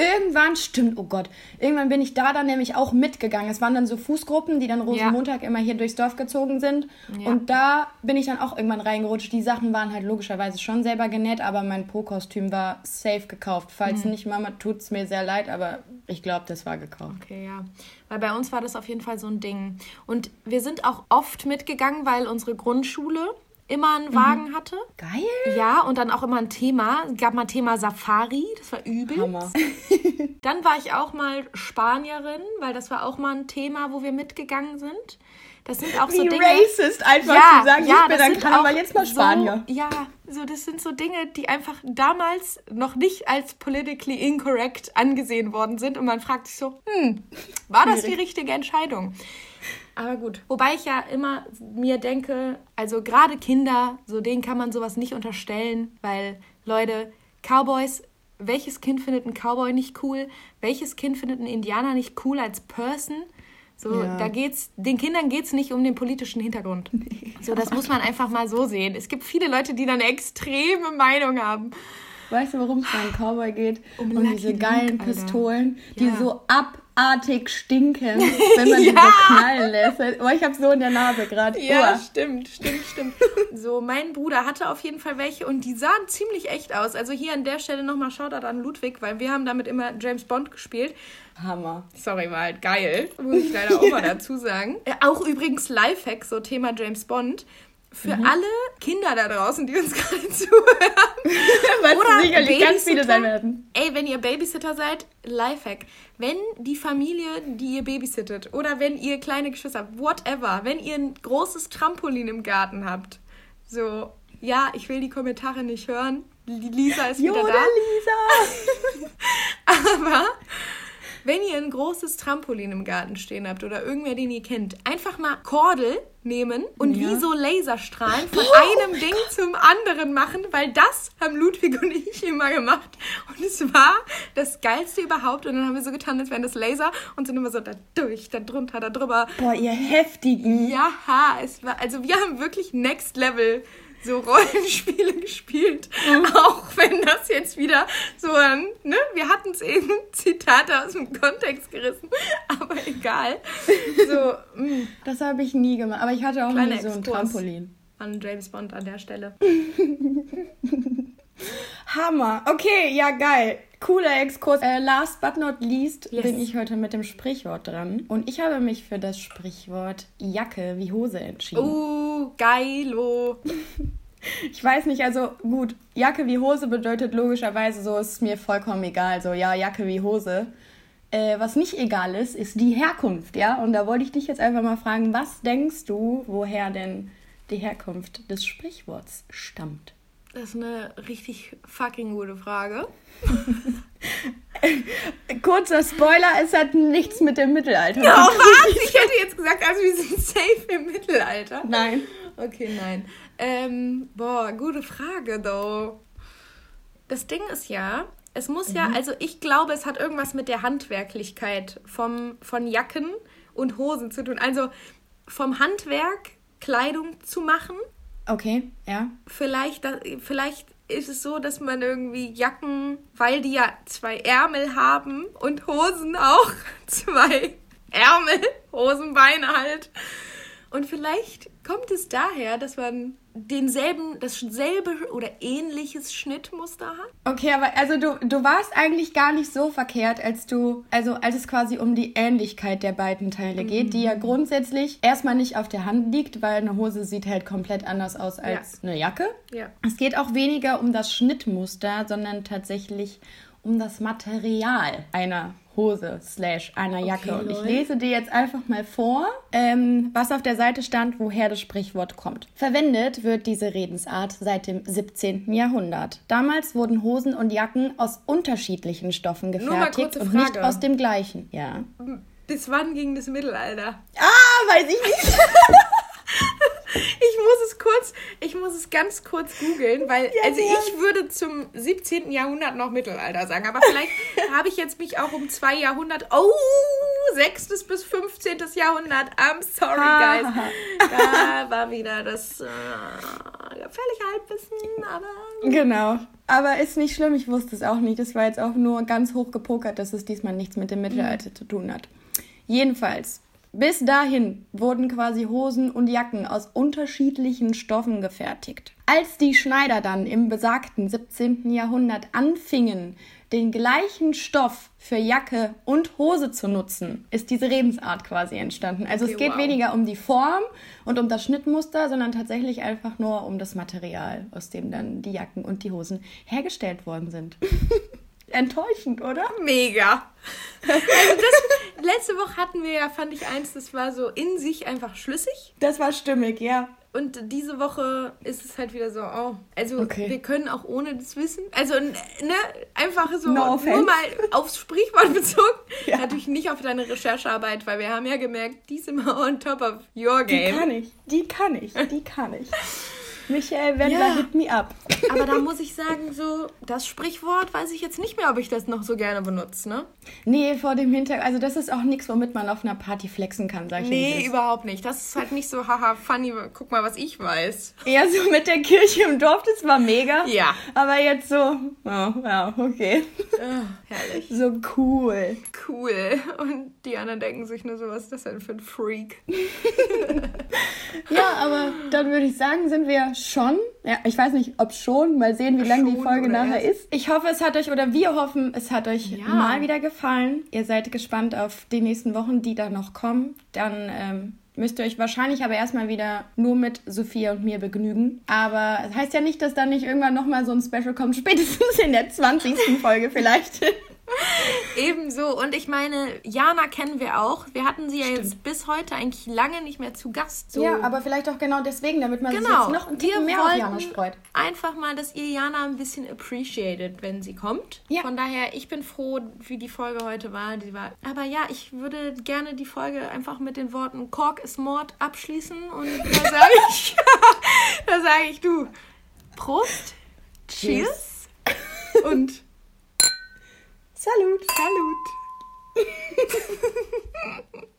irgendwann bin ich da dann nämlich auch mitgegangen. Es waren dann so Fußgruppen, die dann Rosenmontag immer hier durchs Dorf gezogen sind. Ja. Und da bin ich dann auch irgendwann reingerutscht. Die Sachen waren halt logischerweise schon selber genäht, aber mein Po-Kostüm war safe gekauft. Falls nicht, Mama, tut's mir sehr leid, aber ich glaube, das war gekauft. Okay, ja. Weil bei uns war das auf jeden Fall so ein Ding. Und wir sind auch oft mitgegangen, weil unsere Grundschule immer einen Wagen hatte. Geil! Ja, und dann auch immer ein Thema. Es gab mal ein Thema Safari, das war übel. Hammer. Dann war ich auch mal Spanierin, weil das war auch mal ein Thema, wo wir mitgegangen sind. Das sind auch so Wie Dinge. racist einfach zu sagen, ich bin das dann sind Karneval auch jetzt mal Spanier. So, ja, so das sind so Dinge, die einfach damals noch nicht als politically incorrect angesehen worden sind. Und man fragt sich so, war das die richtige Entscheidung? Aber gut. Wobei ich ja immer mir denke, also gerade Kinder, so denen kann man sowas nicht unterstellen, weil, Leute, Cowboys, welches Kind findet einen Cowboy nicht cool? Welches Kind findet einen Indianer nicht cool als Person? So, Ja. den Kindern geht's nicht um den politischen Hintergrund. So, das muss man einfach mal so sehen. Es gibt viele Leute, die da eine extreme Meinung haben. Weißt du, worum es beim Cowboy geht? Um Lucky diese Luke, geilen Alter. Pistolen, die Ja. so abartig stinken, wenn man die so knallen lässt. Oh, ich hab so in der Nase gerade. Stimmt. So, mein Bruder hatte auf jeden Fall welche und die sahen ziemlich echt aus. Also hier an der Stelle nochmal Shoutout an Ludwig, weil wir haben damit immer James Bond gespielt. Hammer. Sorry, war halt geil. Muss ich leider auch mal dazu sagen. Auch übrigens Lifehack, so Thema James Bond. Für alle Kinder da draußen, die uns gerade zuhören. Was Oder sicherlich ganz viele Babysitter. sein werden. Ey, wenn ihr Babysitter seid, Lifehack. Wenn die Familie, die ihr babysittet, oder wenn ihr kleine Geschwister habt, whatever, wenn ihr ein großes Trampolin im Garten habt, so, ja, ich will die Kommentare nicht hören. Lisa ist wieder da. Lisa! Aber wenn ihr ein großes Trampolin im Garten stehen habt oder irgendwer, den ihr kennt, einfach mal Kordel nehmen und wie so Laserstrahlen von einem Ding zum anderen machen, weil das haben Ludwig und ich immer gemacht. Und es war das Geilste überhaupt. Und dann haben wir so getan, als wären das Laser und sind immer so da durch, da drunter, da drüber. Boah, ihr Heftigen. Ja, es war, also wir haben wirklich Next Level so Rollenspiele gespielt. Auch wenn das jetzt wieder so ein, ne, wir hatten es eben, Zitate aus dem Kontext gerissen, aber egal. So, Das habe ich nie gemacht, aber ich hatte auch Kleiner nie so ein Exkurs. Trampolin. An James Bond an der Stelle. Hammer. Okay, ja, geil. Cooler Exkurs. Last but not least Yes. bin ich heute mit dem Sprichwort dran. Und ich habe mich für das Sprichwort Jacke wie Hose entschieden. Geilo. Ich weiß nicht, also gut, Jacke wie Hose bedeutet logischerweise so, ist mir vollkommen egal. So, ja, Jacke wie Hose. Was nicht egal ist die Herkunft, ja? Und da wollte ich dich jetzt einfach mal fragen, was denkst du, woher denn die Herkunft des Sprichworts stammt? Das ist eine richtig fucking gute Frage. Kurzer Spoiler, es hat nichts mit dem Mittelalter zu Oh, tun. was? Ich hätte jetzt gesagt, also wir sind safe im Mittelalter. Nein. Okay, nein. Gute Frage, though. Das Ding ist ja, es muss ja, also ich glaube, es hat irgendwas mit der Handwerklichkeit von Jacken und Hosen zu tun. Also vom Handwerk Kleidung zu machen. Okay, ja. Vielleicht ist es so, dass man irgendwie Jacken, weil die ja 2 Ärmel haben und Hosen auch 2 Ärmel, Hosenbeine halt. Und vielleicht kommt es daher, dass man dasselbe oder ähnliches Schnittmuster hat. Okay, aber also du warst eigentlich gar nicht so verkehrt, als es quasi um die Ähnlichkeit der beiden Teile geht, die ja grundsätzlich erstmal nicht auf der Hand liegt, weil eine Hose sieht halt komplett anders aus als eine Jacke. Ja. Es geht auch weniger um das Schnittmuster, sondern tatsächlich um das Material einer Hose / einer Jacke. Okay, und ich lol. lese dir jetzt einfach mal vor, was auf der Seite stand, woher das Sprichwort kommt. Verwendet wird diese Redensart seit dem 17. Jahrhundert. Damals wurden Hosen und Jacken aus unterschiedlichen Stoffen Nur mal gefertigt kurze und nicht Frage. aus dem gleichen. Ja. Bis wann ging das Mittelalter? Weiß ich nicht. Ich muss es ganz kurz googeln, weil ich würde zum 17. Jahrhundert noch Mittelalter sagen, aber vielleicht habe ich jetzt mich auch um 2 Jahrhundert, 6. bis 15. Jahrhundert, I'm sorry guys. Da war wieder das gefährliche Halbwissen, aber... Genau. Aber ist nicht schlimm, ich wusste es auch nicht. Das war jetzt auch nur ganz hoch gepokert, dass es diesmal nichts mit dem Mittelalter zu tun hat. Jedenfalls, bis dahin wurden quasi Hosen und Jacken aus unterschiedlichen Stoffen gefertigt. Als die Schneider dann im besagten 17. Jahrhundert anfingen, den gleichen Stoff für Jacke und Hose zu nutzen, ist diese Redensart quasi entstanden. Also es geht weniger um die Form und um das Schnittmuster, sondern tatsächlich einfach nur um das Material, aus dem dann die Jacken und die Hosen hergestellt worden sind. Enttäuschend, oder? Mega. Also letzte Woche hatten wir ja, fand ich eins, das war so in sich einfach schlüssig. Das war stimmig, ja. Und diese Woche ist es halt wieder so, Okay. Wir können auch ohne das wissen. Also, ne, einfach so, No offense. nur mal aufs Sprichwort bezogen. Ja. Natürlich nicht auf deine Recherchearbeit, weil wir haben ja gemerkt, die sind mal on top of your Die game. kann ich. Michael Wendler, hit me up. Aber da muss ich sagen, so, das Sprichwort weiß ich jetzt nicht mehr, ob ich das noch so gerne benutze, ne? Nee, vor dem Hintergrund, also das ist auch nichts, womit man auf einer Party flexen kann, sag ich dir, wie es Nee, ist. überhaupt nicht. Das ist halt nicht so, haha, funny, guck mal, was ich weiß. Eher so mit der Kirche im Dorf, das war mega. Ja. Aber jetzt so, ja, okay. Herrlich. So cool. Cool. Und die anderen denken sich nur so, was ist das denn für ein Freak? Ja, aber dann würde ich sagen, sind wir schon. Ja, ich weiß nicht, ob schon. Mal sehen, wie lange die Schon Folge oder nachher erst? ist. Ich hoffe, wir hoffen, es hat euch mal wieder gefallen. Ihr seid gespannt auf die nächsten Wochen, die da noch kommen. Dann müsst ihr euch wahrscheinlich aber erstmal wieder nur mit Sophia und mir begnügen. Aber das heißt ja nicht, dass dann nicht irgendwann nochmal so ein Special kommt. Spätestens in der 20. Folge vielleicht. Ebenso. Und ich meine, Jana kennen wir auch. Wir hatten sie ja jetzt bis heute eigentlich lange nicht mehr zu Gast. So. Ja, aber vielleicht auch genau deswegen, damit man sich Genau. jetzt noch ein Ticken mehr auf Jana freut. Einfach mal, dass ihr Jana ein bisschen appreciated, wenn sie kommt. Ja. Von daher, ich bin froh, wie die Folge heute war. Aber ja, ich würde gerne die Folge einfach mit den Worten Kork ist Mord abschließen. Und da sage ich, du, Prost, Cheers und Salut. Salut.